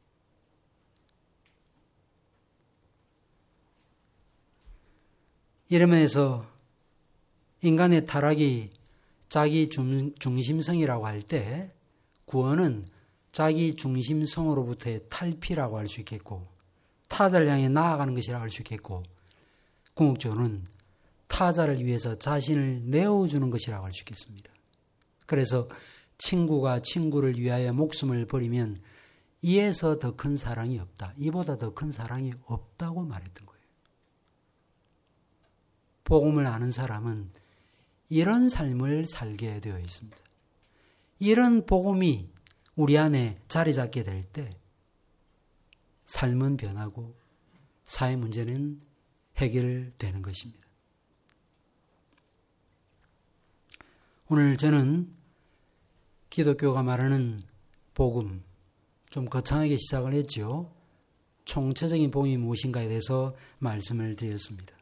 이러면서 인간의 타락이 자기 중심성이라고 할 때 구원은 자기 중심성으로부터의 탈피라고 할 수 있겠고 타자를 향해 나아가는 것이라고 할 수 있겠고 궁극적으로는 타자를 위해서 자신을 내어주는 것이라고 할 수 있겠습니다. 그래서 친구가 친구를 위하여 목숨을 버리면 이에서 더 큰 사랑이 없다. 이보다 더 큰 사랑이 없다고 말했던 거예요. 복음을 아는 사람은 이런 삶을 살게 되어 있습니다. 이런 복음이 우리 안에 자리 잡게 될 때 삶은 변하고 사회 문제는 해결되는 것입니다. 오늘 저는 기독교가 말하는 복음, 좀 거창하게 시작을 했죠. 총체적인 복음이 무엇인가에 대해서 말씀을 드렸습니다.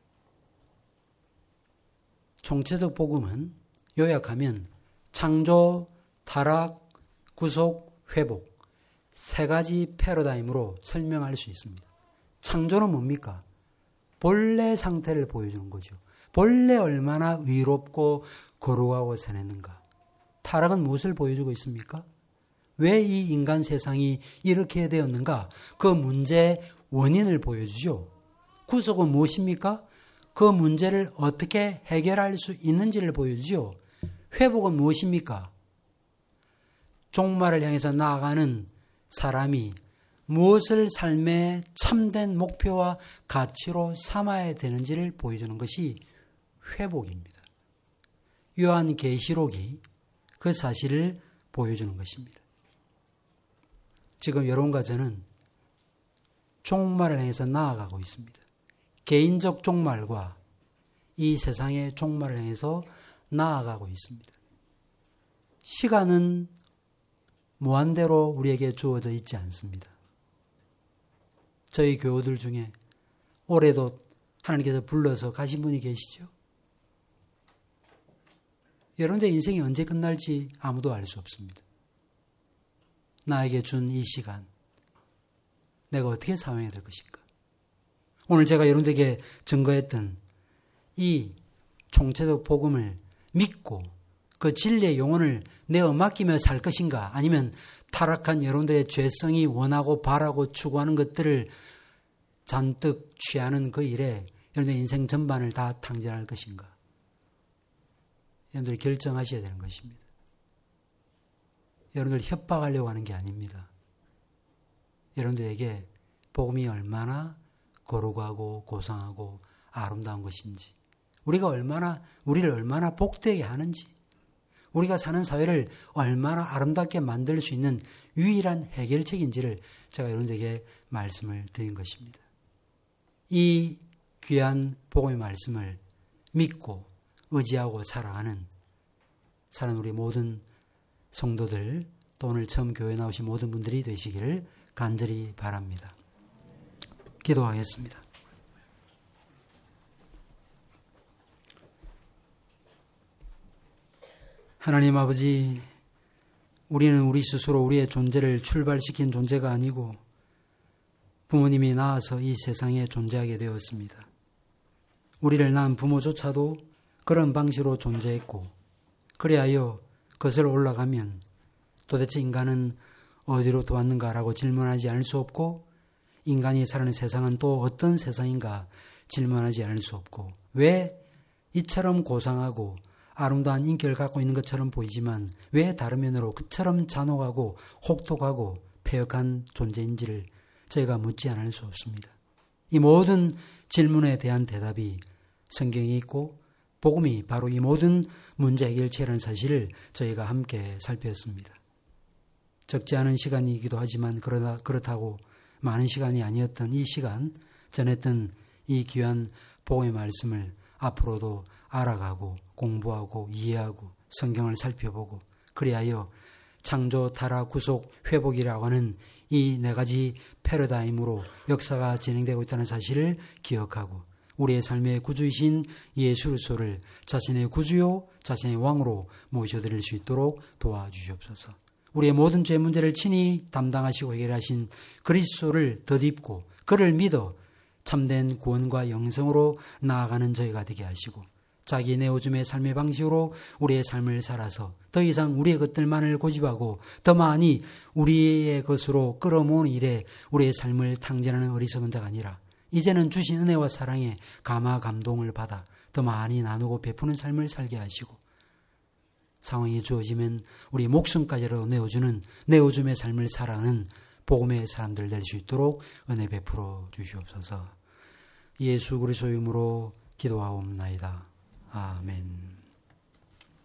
총체적 복음은 요약하면 창조, 타락, 구속, 회복 세 가지 패러다임으로 설명할 수 있습니다. 창조는 뭡니까? 본래 상태를 보여주는 거죠. 본래 얼마나 위롭고 거룩하고 선했는가. 타락은 무엇을 보여주고 있습니까? 왜 이 인간 세상이 이렇게 되었는가? 그 문제의 원인을 보여주죠. 구속은 무엇입니까? 그 문제를 어떻게 해결할 수 있는지를 보여주죠. 회복은 무엇입니까? 종말을 향해서 나아가는 사람이 무엇을 삶의 참된 목표와 가치로 삼아야 되는지를 보여주는 것이 회복입니다. 요한계시록이 그 사실을 보여주는 것입니다. 지금 여러분과 저는 종말을 향해서 나아가고 있습니다. 개인적 종말과 이 세상의 종말을 향해서 나아가고 있습니다. 시간은 무한대로 우리에게 주어져 있지 않습니다. 저희 교우들 중에 올해도 하나님께서 불러서 가신 분이 계시죠? 여러분의 인생이 언제 끝날지 아무도 알 수 없습니다. 나에게 준 이 시간, 내가 어떻게 사용해야 될 것인가? 오늘 제가 여러분들에게 증거했던 이 총체적 복음을 믿고 그 진리의 영혼을 내어 맡기며 살 것인가? 아니면 타락한 여러분들의 죄성이 원하고 바라고 추구하는 것들을 잔뜩 취하는 그 일에 여러분의 인생 전반을 다 탕진할 것인가? 여러분들이 결정하셔야 되는 것입니다. 여러분들 협박하려고 하는 게 아닙니다. 여러분들에게 복음이 얼마나 거룩하고 고상하고 아름다운 것인지, 우리가 얼마나 우리를 얼마나 복되게 하는지, 우리가 사는 사회를 얼마나 아름답게 만들 수 있는 유일한 해결책인지를 제가 여러분들에게 말씀을 드린 것입니다. 이 귀한 복음의 말씀을 믿고 의지하고 살아가는 사는 우리 모든 성도들, 또 오늘 처음 교회에 나오신 모든 분들이 되시기를 간절히 바랍니다. 기도하겠습니다. 하나님 아버지, 우리는 우리 스스로 우리의 존재를 출발시킨 존재가 아니고 부모님이 낳아서 이 세상에 존재하게 되었습니다. 우리를 낳은 부모조차도 그런 방식으로 존재했고, 그리하여 그것을 올라가면 도대체 인간은 어디로 왔는가라고 질문하지 않을 수 없고, 인간이 살아가는 세상은 또 어떤 세상인가 질문하지 않을 수 없고, 왜 이처럼 고상하고 아름다운 인격을 갖고 있는 것처럼 보이지만 왜 다른 면으로 그처럼 잔혹하고 혹독하고 폐역한 존재인지를 저희가 묻지 않을 수 없습니다. 이 모든 질문에 대한 대답이 성경에 있고 복음이 바로 이 모든 문제 해결책이라는 사실을 저희가 함께 살폈습니다. 적지 않은 시간이기도 하지만 그러다, 그렇다고 많은 시간이 아니었던 이 시간, 전했던 이 귀한 복음의 말씀을 앞으로도 알아가고 공부하고 이해하고 성경을 살펴보고, 그리하여 창조, 타락, 구속, 회복이라고 하는 이 네 가지 패러다임으로 역사가 진행되고 있다는 사실을 기억하고, 우리의 삶의 구주이신 예수 그리스도를 자신의 구주요 자신의 왕으로 모셔드릴 수 있도록 도와주시옵소서. 우리의 모든 죄 문제를 친히 담당하시고 해결하신 그리스도를 덧입고 그를 믿어 참된 구원과 영생으로 나아가는 저희가 되게 하시고, 자기 내오줌의 삶의 방식으로 우리의 삶을 살아서 더 이상 우리의 것들만을 고집하고 더 많이 우리의 것으로 끌어모으는 일에 우리의 삶을 탕진하는 어리석은 자가 아니라 이제는 주신 은혜와 사랑에 감화 감동을 받아 더 많이 나누고 베푸는 삶을 살게 하시고, 상황이 주어지면 우리 목숨까지로 내어주는 내오줌의 삶을 살아가는 복음의 사람들 될 수 있도록 은혜 베풀어 주시옵소서. 예수 그리스도의 이름으로 기도하옵나이다. 아멘.